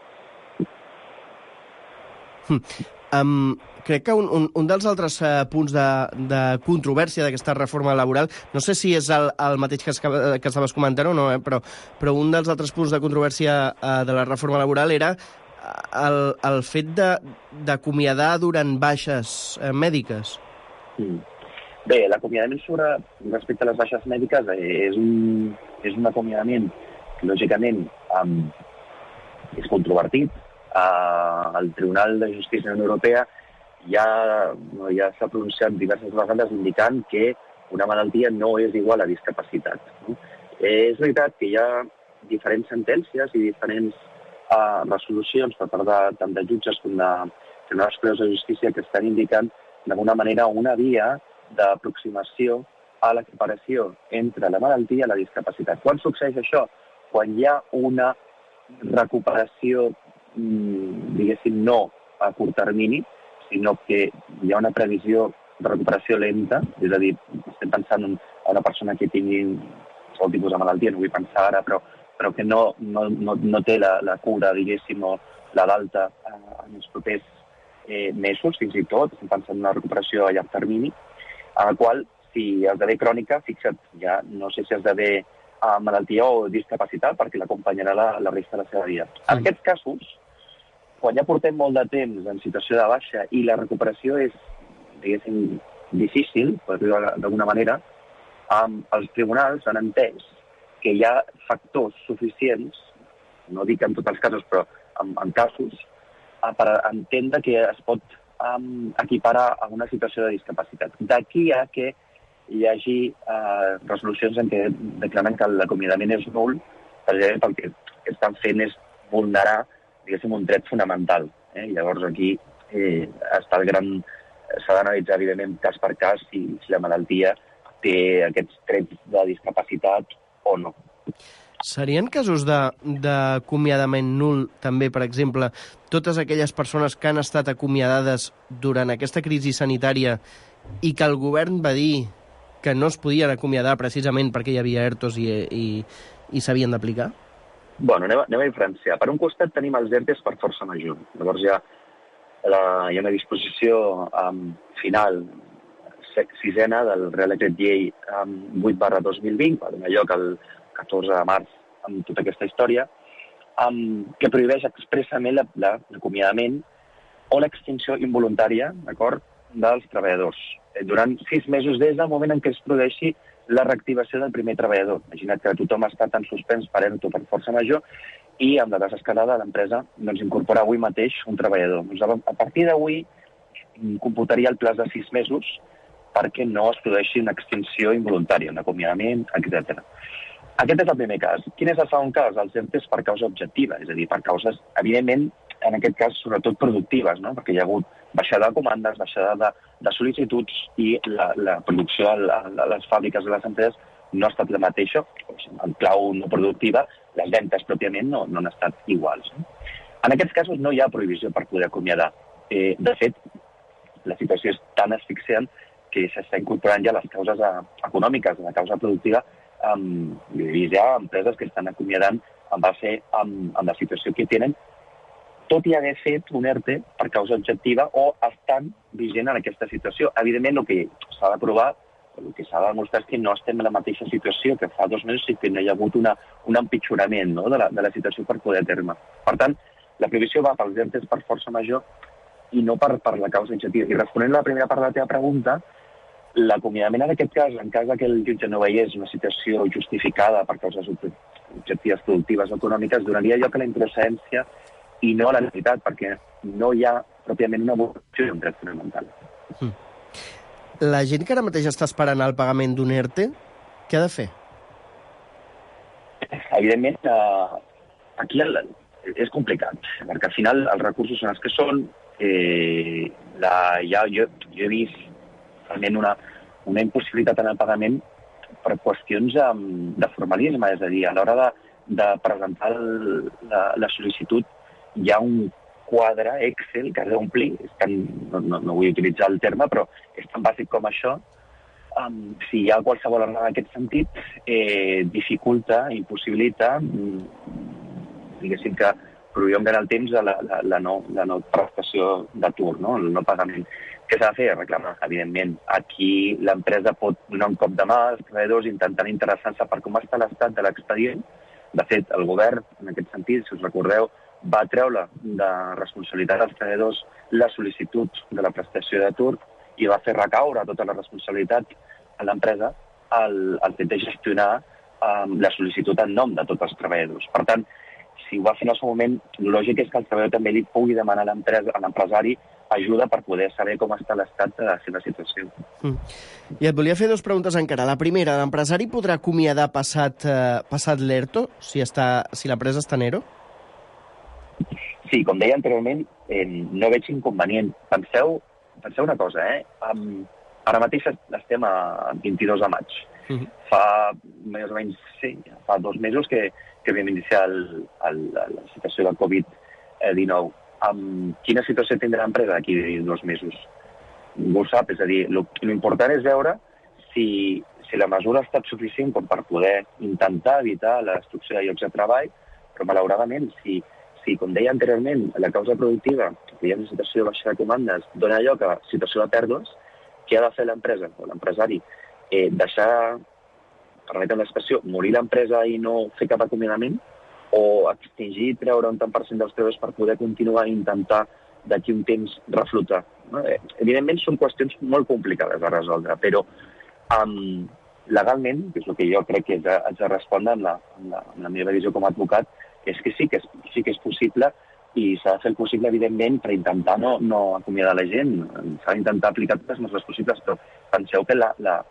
Crec que un dels altres punts de controvèrsia d'aquesta reforma laboral, no sé si és el mateix que estaves comentant o no, però un dels altres punts de controvèrsia de la reforma laboral era el fet d'acomiadar durant baixes mèdiques. Bé, l'acomiadament respecte a les baixes mèdiques és un acomiadament que, lògicament, és controvertit. El Tribunal de Justícia de la Unió Europea ja s'ha pronunciat diverses vegades indicant que una malaltia no és igual a discapacitat. És veritat que hi ha diferents sentències i diferents resolucions per part tant de jutges com de tribunals superiors de justícia que estan indicant d'alguna manera una via d'aproximació a l'equiparació entre la malaltia i la discapacitat. Quan succeeix això? Quan hi ha una recuperació, diguéssim, no a curt termini, sinó que hi ha una previsió de recuperació lenta, és a dir, estem pensant en una persona que tingui qualsevol tipus de malaltia, no vull pensar ara, però que no té la cura, diguéssim, o la d'alta en els propers mesos, fins i tot, estem pensant en una recuperació a llarg termini, en la qual, si esdevé crònica, fixa't, ja no sé si esdevé malaltia o discapacitat, perquè l'acompanyarà la resta de la seva vida. En aquests casos, quan ja portem molt de temps en situació de baixa i la recuperació és, diguéssim, difícil, per dir-ho d'alguna manera, els tribunals han entès que hi ha factors suficients, no dic en tots els casos, però en casos, per entendre que es pot equiparar a una situació de discapacitat. D'aquí a que hi hagi resolucions en què declaren que l'acomiadament és nul, precisament perquè el que estan fent és vulnerar, diguéssim, un dret fonamental. Llavors aquí s'ha d'analitzar, evidentment, cas per cas, si la malaltia té aquests trets de discapacitat o no. Serien casos d'acomiadament nul, també, per exemple, totes aquelles persones que han estat acomiadades durant aquesta crisi sanitària i que el govern va dir que no es podien acomiadar precisament perquè hi havia ERTOs i s'havien d'aplicar? Bueno, anem a diferenciar. Per un costat tenim els ERTEs per força major. Llavors hi ha una disposició final, sisena, del Real Decret Llei 8/2020, va donar lloc el 14 de març amb tota aquesta història, que prohibeix expressament l'acomiadament o l'extinció involuntària, d'acord, dels treballadors durant 6 mesos des del moment en què es produeixi la reactivació del primer treballador. Imagina't que tothom ha estat en suspens per ERTO per força major i amb la desescalada l'empresa incorpora avui mateix un treballador. A partir d'avui computaria el plaç de 6 mesos perquè no es produeixi una extinció involuntària, un acomiadament, etc. Aquest és el primer cas. Quin és el segon cas? Els ERTEs per causa objectiva, és a dir, per causes, evidentment, en aquest cas, sobretot productives, no? Perquè hi ha hagut baixada de comandes, baixada de sol·licituds i la producció a les fàbriques de les empreses no ha estat la mateixa. En clau no productiva, les ventes pròpiament no han estat iguals. En aquests casos no hi ha prohibició per poder acomiadar. De fet, la situació és tan asfixiant que s'està incorporant ja les causes econòmiques, la causa productiva, hi ha empreses que estan acomiadant en base a la situació que tenen, tot i haver fet un ERTE per causa objectiva o estan vigent en aquesta situació. Evidentment, el que s'ha de provar, el que s'ha de demostrar és que no estem en la mateixa situació que fa 2 mesos i que no hi ha hagut un empitjorament de la situació per poder terme. Per tant, la prohibició va pels ERTEs per força major i no per la causa objectiva. I responent a la primera part de la teva pregunta, l'acomiadament en aquest cas, en cas que el jutge no veiés una situació justificada per causes objectives productives o econòmiques, donaria lloc a la improcedència i no a la necessitat, perquè no hi ha pròpiament una vulneració d'un dret fonamental. La gent que ara mateix està esperant el pagament d'un ERTE, què ha de fer? Evidentment, aquí és complicat, perquè al final els recursos són els que són. Jo he vist realment una impossibilitat en el pagament per qüestions de formalisme, és a dir, a l'hora de presentar la sol·licitud hi ha un quadre Excel que has d'omplir, no vull utilitzar el terme, però és tan bàsic com això. Si hi ha qualsevol error en aquest sentit, dificulta, impossibilita, diguéssim que prolonguen el temps de la no prestació d'atur, el no pagament. Què s'ha de fer? Reclamar, evidentment. Aquí l'empresa pot donar un cop de mà als treballadors intentant interessar-se per com està l'estat de l'expedient. De fet, el govern, en aquest sentit, si us recordeu, va treure de responsabilitat als treballadors la sol·licitud de la prestació d'atur i va fer recaure tota la responsabilitat a l'empresa al fet de gestionar la sol·licitud en nom de tots els treballadors. Per tant, si ho va fer en el seu moment, el lògic és que el treballador també li pugui demanar a l'empresari ajuda per poder saber com està l'estat de la seva situació. I et volia fer 2 preguntes encara. La primera, l'empresari podrà acomiadar passat l'ERTO, si l'empresa està en ERO? Sí, com deia anteriorment, no veig inconvenient. Penseu una cosa, ara mateix estem a 22 de maig. Fa més o menys, fa 2 mesos que vam iniciar la situació del Covid-19. Quina situació tindrà l'empresa d'aquí 2 mesos? Ningú ho sap, és a dir, l'important és veure si la mesura ha estat suficient com per poder intentar evitar la destrucció de llocs de treball, però malauradament, si com deia anteriorment, la causa productiva, que hi ha una situació de baixa de comandes, dona lloc a situació de pèrdues, què ha de fer l'empresa o l'empresari? Deixar, permetem l'expressió, morir l'empresa i no fer cap acomiadament? O extingir, treure un tant per cent dels treballadors per poder continuar i intentar d'aquí un temps reflotar? Evidentment són qüestions molt complicades de resoldre, però legalment, que és el que jo crec que haig de respondre amb la meva visió com a advocat, és que sí que és possible i s'ha de fer el possible, evidentment, per intentar no acomiadar la gent. S'ha d'intentar aplicar totes les mesures possibles, però penseu que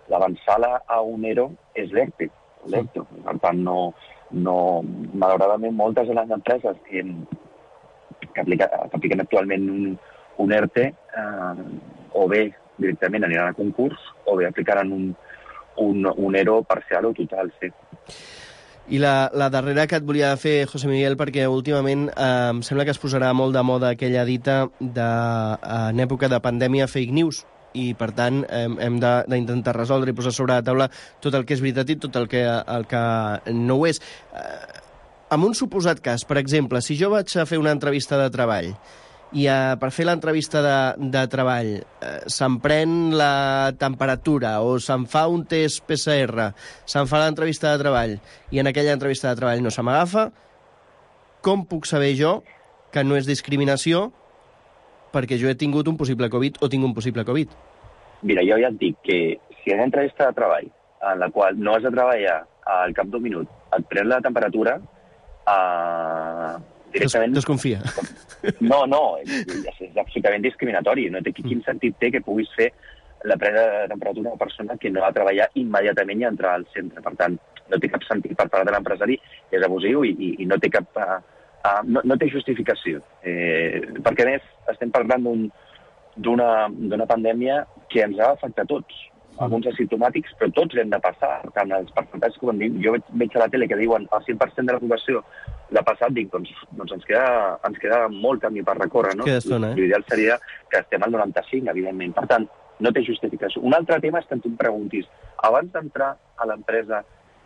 l'avançada a un ERO és l'ERTE. Per tant, malauradament, moltes de les empreses que apliquen actualment un ERTE o bé directament aniran a concurs o bé aplicaran un ERO parcial o total, sí. I la darrera que et volia fer, José Miguel, perquè últimament em sembla que es posarà molt de moda aquella dita en època de pandèmia fake news, i per tant hem d'intentar resoldre i posar sobre la taula tot el que és veritat i tot el que no ho és. En un suposat cas, per exemple, si jo vaig a fer una entrevista de treball i per fer l'entrevista de treball se'm pren la temperatura o se'm fa un test PCR, se'm fa l'entrevista de treball i en aquella entrevista de treball no se m'agafa, com puc saber jo que no és discriminació perquè jo he tingut un possible Covid o tinc un possible Covid? Mira, jo ja et dic que si hi ha una entrevista de treball en la qual no has de treballar al cap d'un minut, et pren la temperatura, directament... Desconfia. No, és absolutament discriminatori. No té quin sentit té que puguis fer la presa de temperatura a una persona que no va treballar immediatament i entrar al centre. Per tant, no té cap sentit per part de l'empresari, és abusiu i no té cap... No té justificació. Perquè, a més, estem parlant d'una pandèmia que ens ha afectat a tots. Alguns asimptomàtics, però tots hem de passar. Per tant, els percentatges que dir, jo veig a la tele que diuen el 100% de la població l'ha passat, dic, doncs ens queda molt camí per recórrer, no? L'ideal seria que estem al 95, evidentment. Per tant, no té justificació. Un altre tema és que tu em preguntis, abans d'entrar a l'empresa,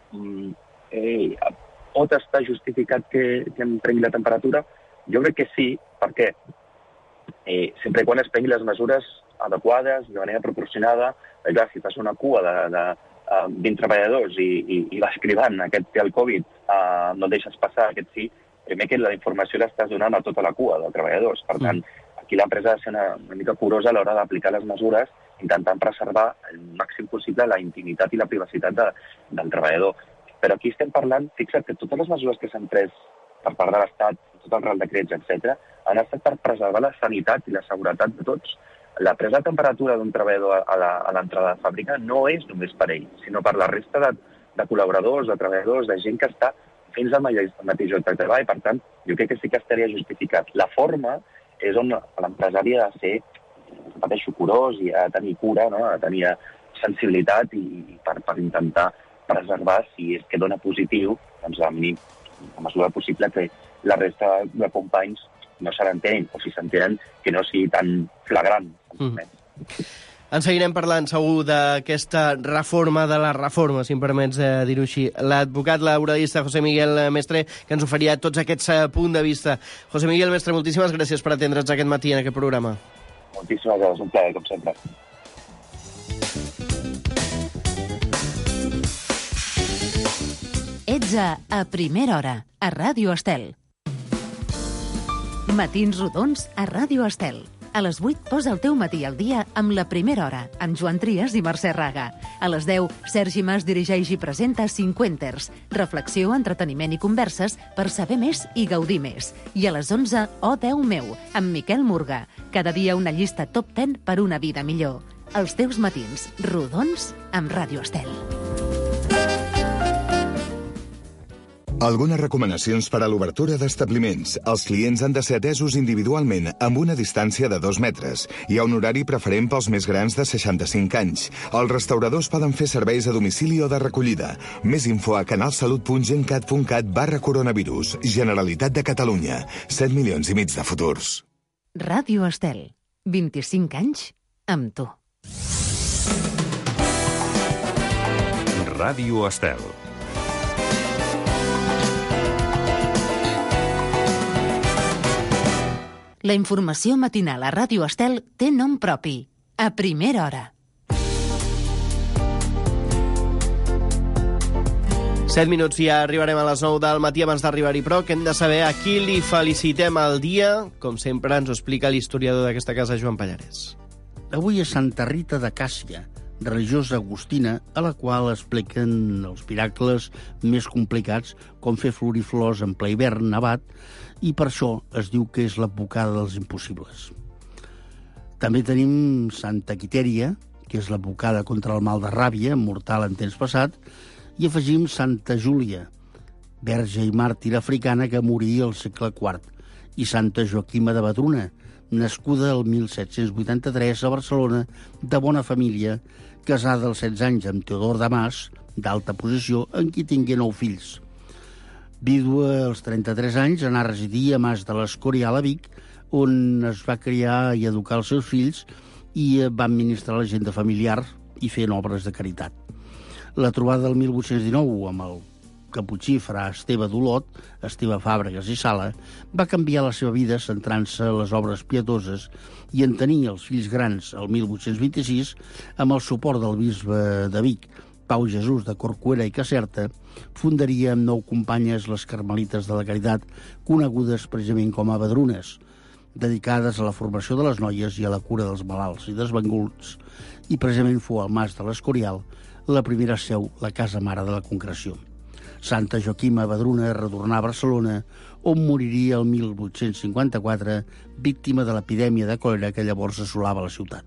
pot estar justificat que em prengui la temperatura? Jo crec que sí, perquè sempre quan es prenguin les mesures adequades, de manera proporcionada, clar, si fas una cua de 20 treballadors i vas cribant aquest té el Covid, no el deixes passar, aquest sí, primer que la informació l'estàs donant a tota la cua de treballadors. Per tant, aquí l'empresa ha de ser una mica curosa a l'hora d'aplicar les mesures, intentant preservar el màxim possible la intimitat i la privacitat del treballador. Però aquí estem parlant, fixa't, que totes les mesures que s'han pres per part de l'Estat, tots els Real Decrets, etc., han estat per preservar la sanitat i la seguretat de tots. La presa de temperatura d'un treballador a l'entrada de fàbrica no és només per ell, sinó per la resta de col·laboradors, de treballadors, de gent que està fins al mateix lloc de treball. Per tant, jo crec que sí que estaria justificat. La forma és on l'empresari ha de ser, repeteixo, curós i ha de tenir cura, no? Ha de tenir sensibilitat i per intentar preservar, si és que dona positiu, doncs a mínim, a mesura possible, que la resta de companys no se l'entenen, o si s'entenen, que no sigui tan flagrant. En seguirem parlant segur d'aquesta reforma de la reforma, si em permets dir-ho així. L'advocat laboralista José Miguel Mestre, que ens oferia tots aquests punts de vista. José Miguel Mestre, moltíssimes gràcies per atendre'ns aquest matí en aquest programa. Moltíssimes gràcies, un plaer, com sempre. Ets a Primera Hora, a Ràdio Estel. Matins rodons a Ràdio Estel. A les 8 posa el teu matí al dia amb La Primera Hora, amb Joan Trias i Mercè Raga. A les 10, Sergi Mas dirigeix i presenta 50ers. Reflexió, entreteniment i converses per saber més i gaudir més. I a les 11, Oh Déu meu, amb Miquel Murga. Cada dia una llista top 10 per una vida millor. Els teus matins rodons amb Ràdio Estel. Algunes recomanacions per a l'obertura d'establiments. Els clients han de ser atesos individualment amb una distància de 2 metres. Hi ha un horari preferent pels més grans de 65 anys. Els restauradors poden fer serveis a domicili o de recollida. Més info a canalsalut.gencat.cat/coronavirus. Generalitat de Catalunya. 7,5 milions de futurs. Ràdio Estel. 25 anys amb tu. Ràdio Estel. La informació matinal a Ràdio Estel té nom propi. A Primera Hora. 7 minuts i ja arribarem a les 9 del matí. Abans d'arribar-hi, però, que hem de saber a qui li felicitem el dia. Com sempre, ens ho explica l'historiador d'aquesta casa, Joan Pallarès. Avui és Santa Rita de Càssia, religiosa agustina, a la qual expliquen els miracles més complicats, com fer florir flors en ple hivern nevat, i per això es diu que és l'advocada dels impossibles. També tenim Santa Quitèria, que és l'advocada contra el mal de ràbia, mortal en temps passat, i afegim Santa Júlia, verge i màrtir africana que morí al segle IV, i Santa Joaquima de Vedruna, nascuda el 1783 a Barcelona, de bona família, casada als 16 anys amb Teodor Damas, d'alta posició, en qui tingué 9 fills. Vídua als 33 anys, anà a residir a Mas de l'Escorial a Vic, on es va criar i educar els seus fills i va administrar l'agenda familiar i fent obres de caritat. La trobada del 1819 amb el caputxí fra Esteve d'Olot, Esteve Fàbregas i Sala, va canviar la seva vida centrant-se en les obres pietoses i en tenir els fills grans el 1826 amb el suport del bisbe de Vic, Pau Jesús de Corcuera i Caserta, fundaria amb 9 companyes les Carmelites de la Caritat, conegudes precisament com a Vedrunes, dedicades a la formació de les noies i a la cura dels malalts i desvenguts, i precisament fou al Mas de l'Escorial la primera seu, la casa mare de la concreció. Santa Joaquima Vedruna retornà a Barcelona, on moriria el 1854, víctima de l'epidèmia de còlera que llavors assolava la ciutat.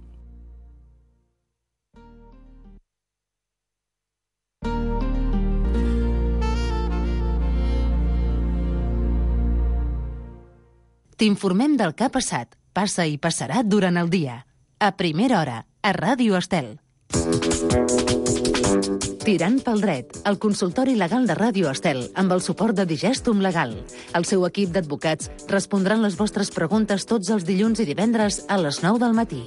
T'informem del que ha passat, passa i passarà durant el dia. A primera hora, a Ràdio Estel. Tirant pel dret, el consultori legal de Ràdio Estel, amb el suport de Digestum Legal. El seu equip d'advocats respondran les vostres preguntes tots els dilluns i divendres a les 9 del matí.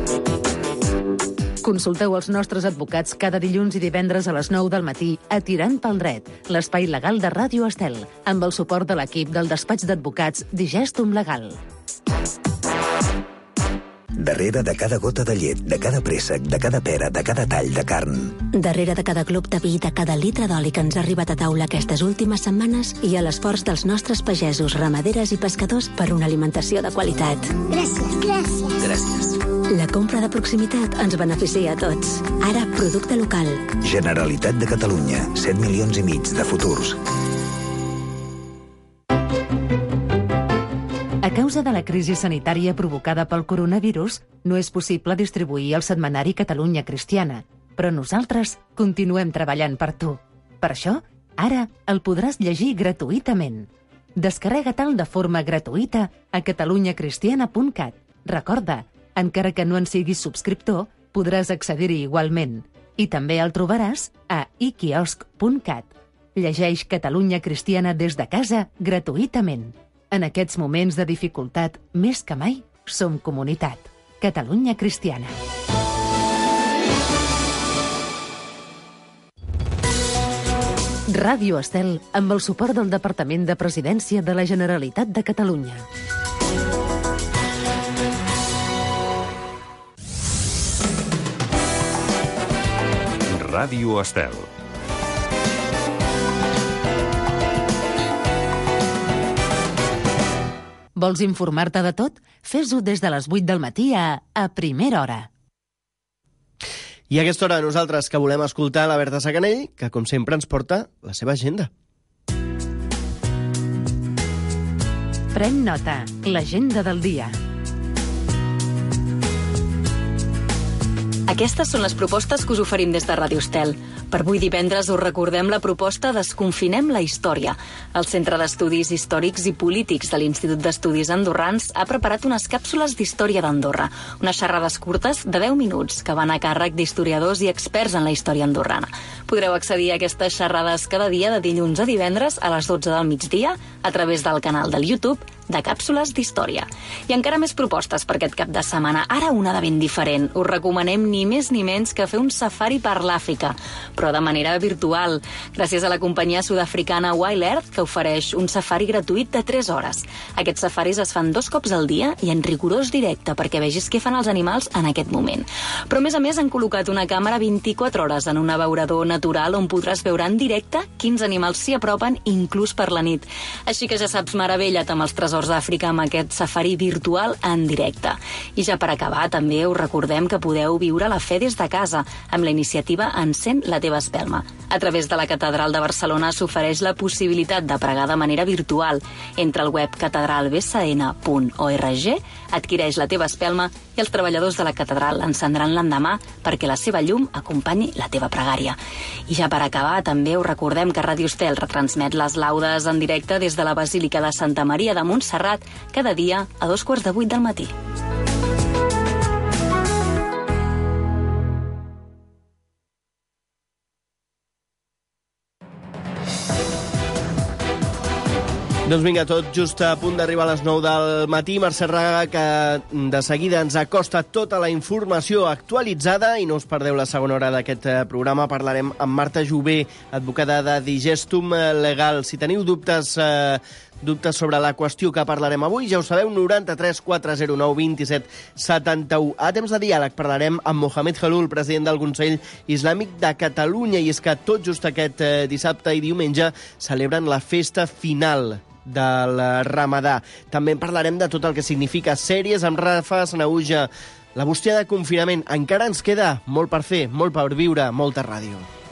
Consulteu els nostres advocats cada dilluns i divendres a les 9 del matí a Tirant pel dret, l'espai legal de Ràdio Estel, amb el suport de l'equip del despatx d'advocats Digestum Legal. Darrere de cada gota de llet, de cada préssec, de cada pera, de cada tall de carn. Darrere de cada glop de vi, de cada litre d'oli que ens ha arribat a taula aquestes últimes setmanes, hi ha l'esforç dels nostres pagesos, ramaderes i pescadors per una alimentació de qualitat. Gràcies, gràcies. Gràcies. La compra de proximitat ens beneficia a tots. Ara, producte local. Generalitat de Catalunya, 7 milions i mig de futurs. A causa de la crisi sanitària provocada pel coronavirus, no és possible distribuir el setmanari Catalunya Cristiana, però nosaltres continuem treballant per tu. Per això, ara el podràs llegir gratuïtament. Descarrega-te'l de forma gratuïta a catalunyacristiana.cat. Recorda, encara que no en siguis subscriptor, podràs accedir-hi igualment. I també el trobaràs a iquiosc.cat. Llegeix Catalunya Cristiana des de casa gratuïtament. En aquests moments de dificultat, més que mai, som comunitat. Catalunya Cristiana. Ràdio Estel, amb el suport del Departament de Presidència de la Generalitat de Catalunya. Ràdio Estel. Vols informar-te de tot? Fes-ho des de les 8 del matí a primera hora. I a aquesta hora nosaltres que volem escoltar la Berta Sacanell, que com sempre ens porta la seva agenda. Pren nota, l'agenda del dia. Aquestes són les propostes que us oferim des de Ràdio Estel. Per avui divendres us recordem la proposta Desconfinem la història. El Centre d'Estudis Històrics i Polítics de l'Institut d'Estudis Andorrans ha preparat unes càpsules d'història d'Andorra, unes xerrades curtes de 10 minuts que van a càrrec d'historiadors i experts en la història andorrana. Podreu accedir a aquestes xerrades cada dia de dilluns a divendres a les 12 del migdia a través del canal del YouTube de Càpsules d'Història. I encara més propostes per aquest cap de setmana. Ara una de ben diferent. Us recomanem ni més ni menys que fer un safari per l'Àfrica, però de manera virtual, gràcies a la companyia sud-africana Wild Earth, que ofereix un safari gratuït de 3 hores. Aquests safaris es fan 2 cops al dia i en rigorós directe perquè vegis què fan els animals en aquest moment. Però a més han col·locat una càmera 24 hores en un abeurador natural on podràs veure en directe quins animals s'hi apropen inclús per la nit. Així que ja saps, meravella't amb els tresors tresors d'Àfrica amb aquest safari virtual en directe. I ja per acabar, també us recordem que podeu viure la fe des de casa amb la iniciativa Encén la teva espelma. A través de la Catedral de Barcelona s'ofereix la possibilitat de pregar de manera virtual. Entra al web catedralbsn.org, adquireix la teva espelma i els treballadors de la catedral l'encendran l'endemà perquè la seva llum acompanyi la teva pregària. I ja per acabar, també us recordem que Ràdio Estel retransmet les laudes en directe des de la Basílica de Santa Maria de Montserrat cada dia a 7:45 del matí. Doncs vinga, tot just a punt d'arribar a les 9 del matí. Mercè Raga, que de seguida ens acosta tota la informació actualitzada i no us perdeu la segona hora d'aquest programa. Parlarem amb Marta Jové, advocada de Digestum Legal. Si teniu dubtes sobre la qüestió que parlarem avui, ja ho sabeu, 93 409 27 71. A temps de diàleg parlarem amb Mohamed Khalloul, president del Consell Islàmic de Catalunya, i és que tot just aquest dissabte i diumenge celebren la festa final del Ramadà. També en parlarem de tot el que significa sèries amb Rafa Sanahuja. La bústia de confinament. Encara ens queda molt per fer, molt per viure, molta ràdio.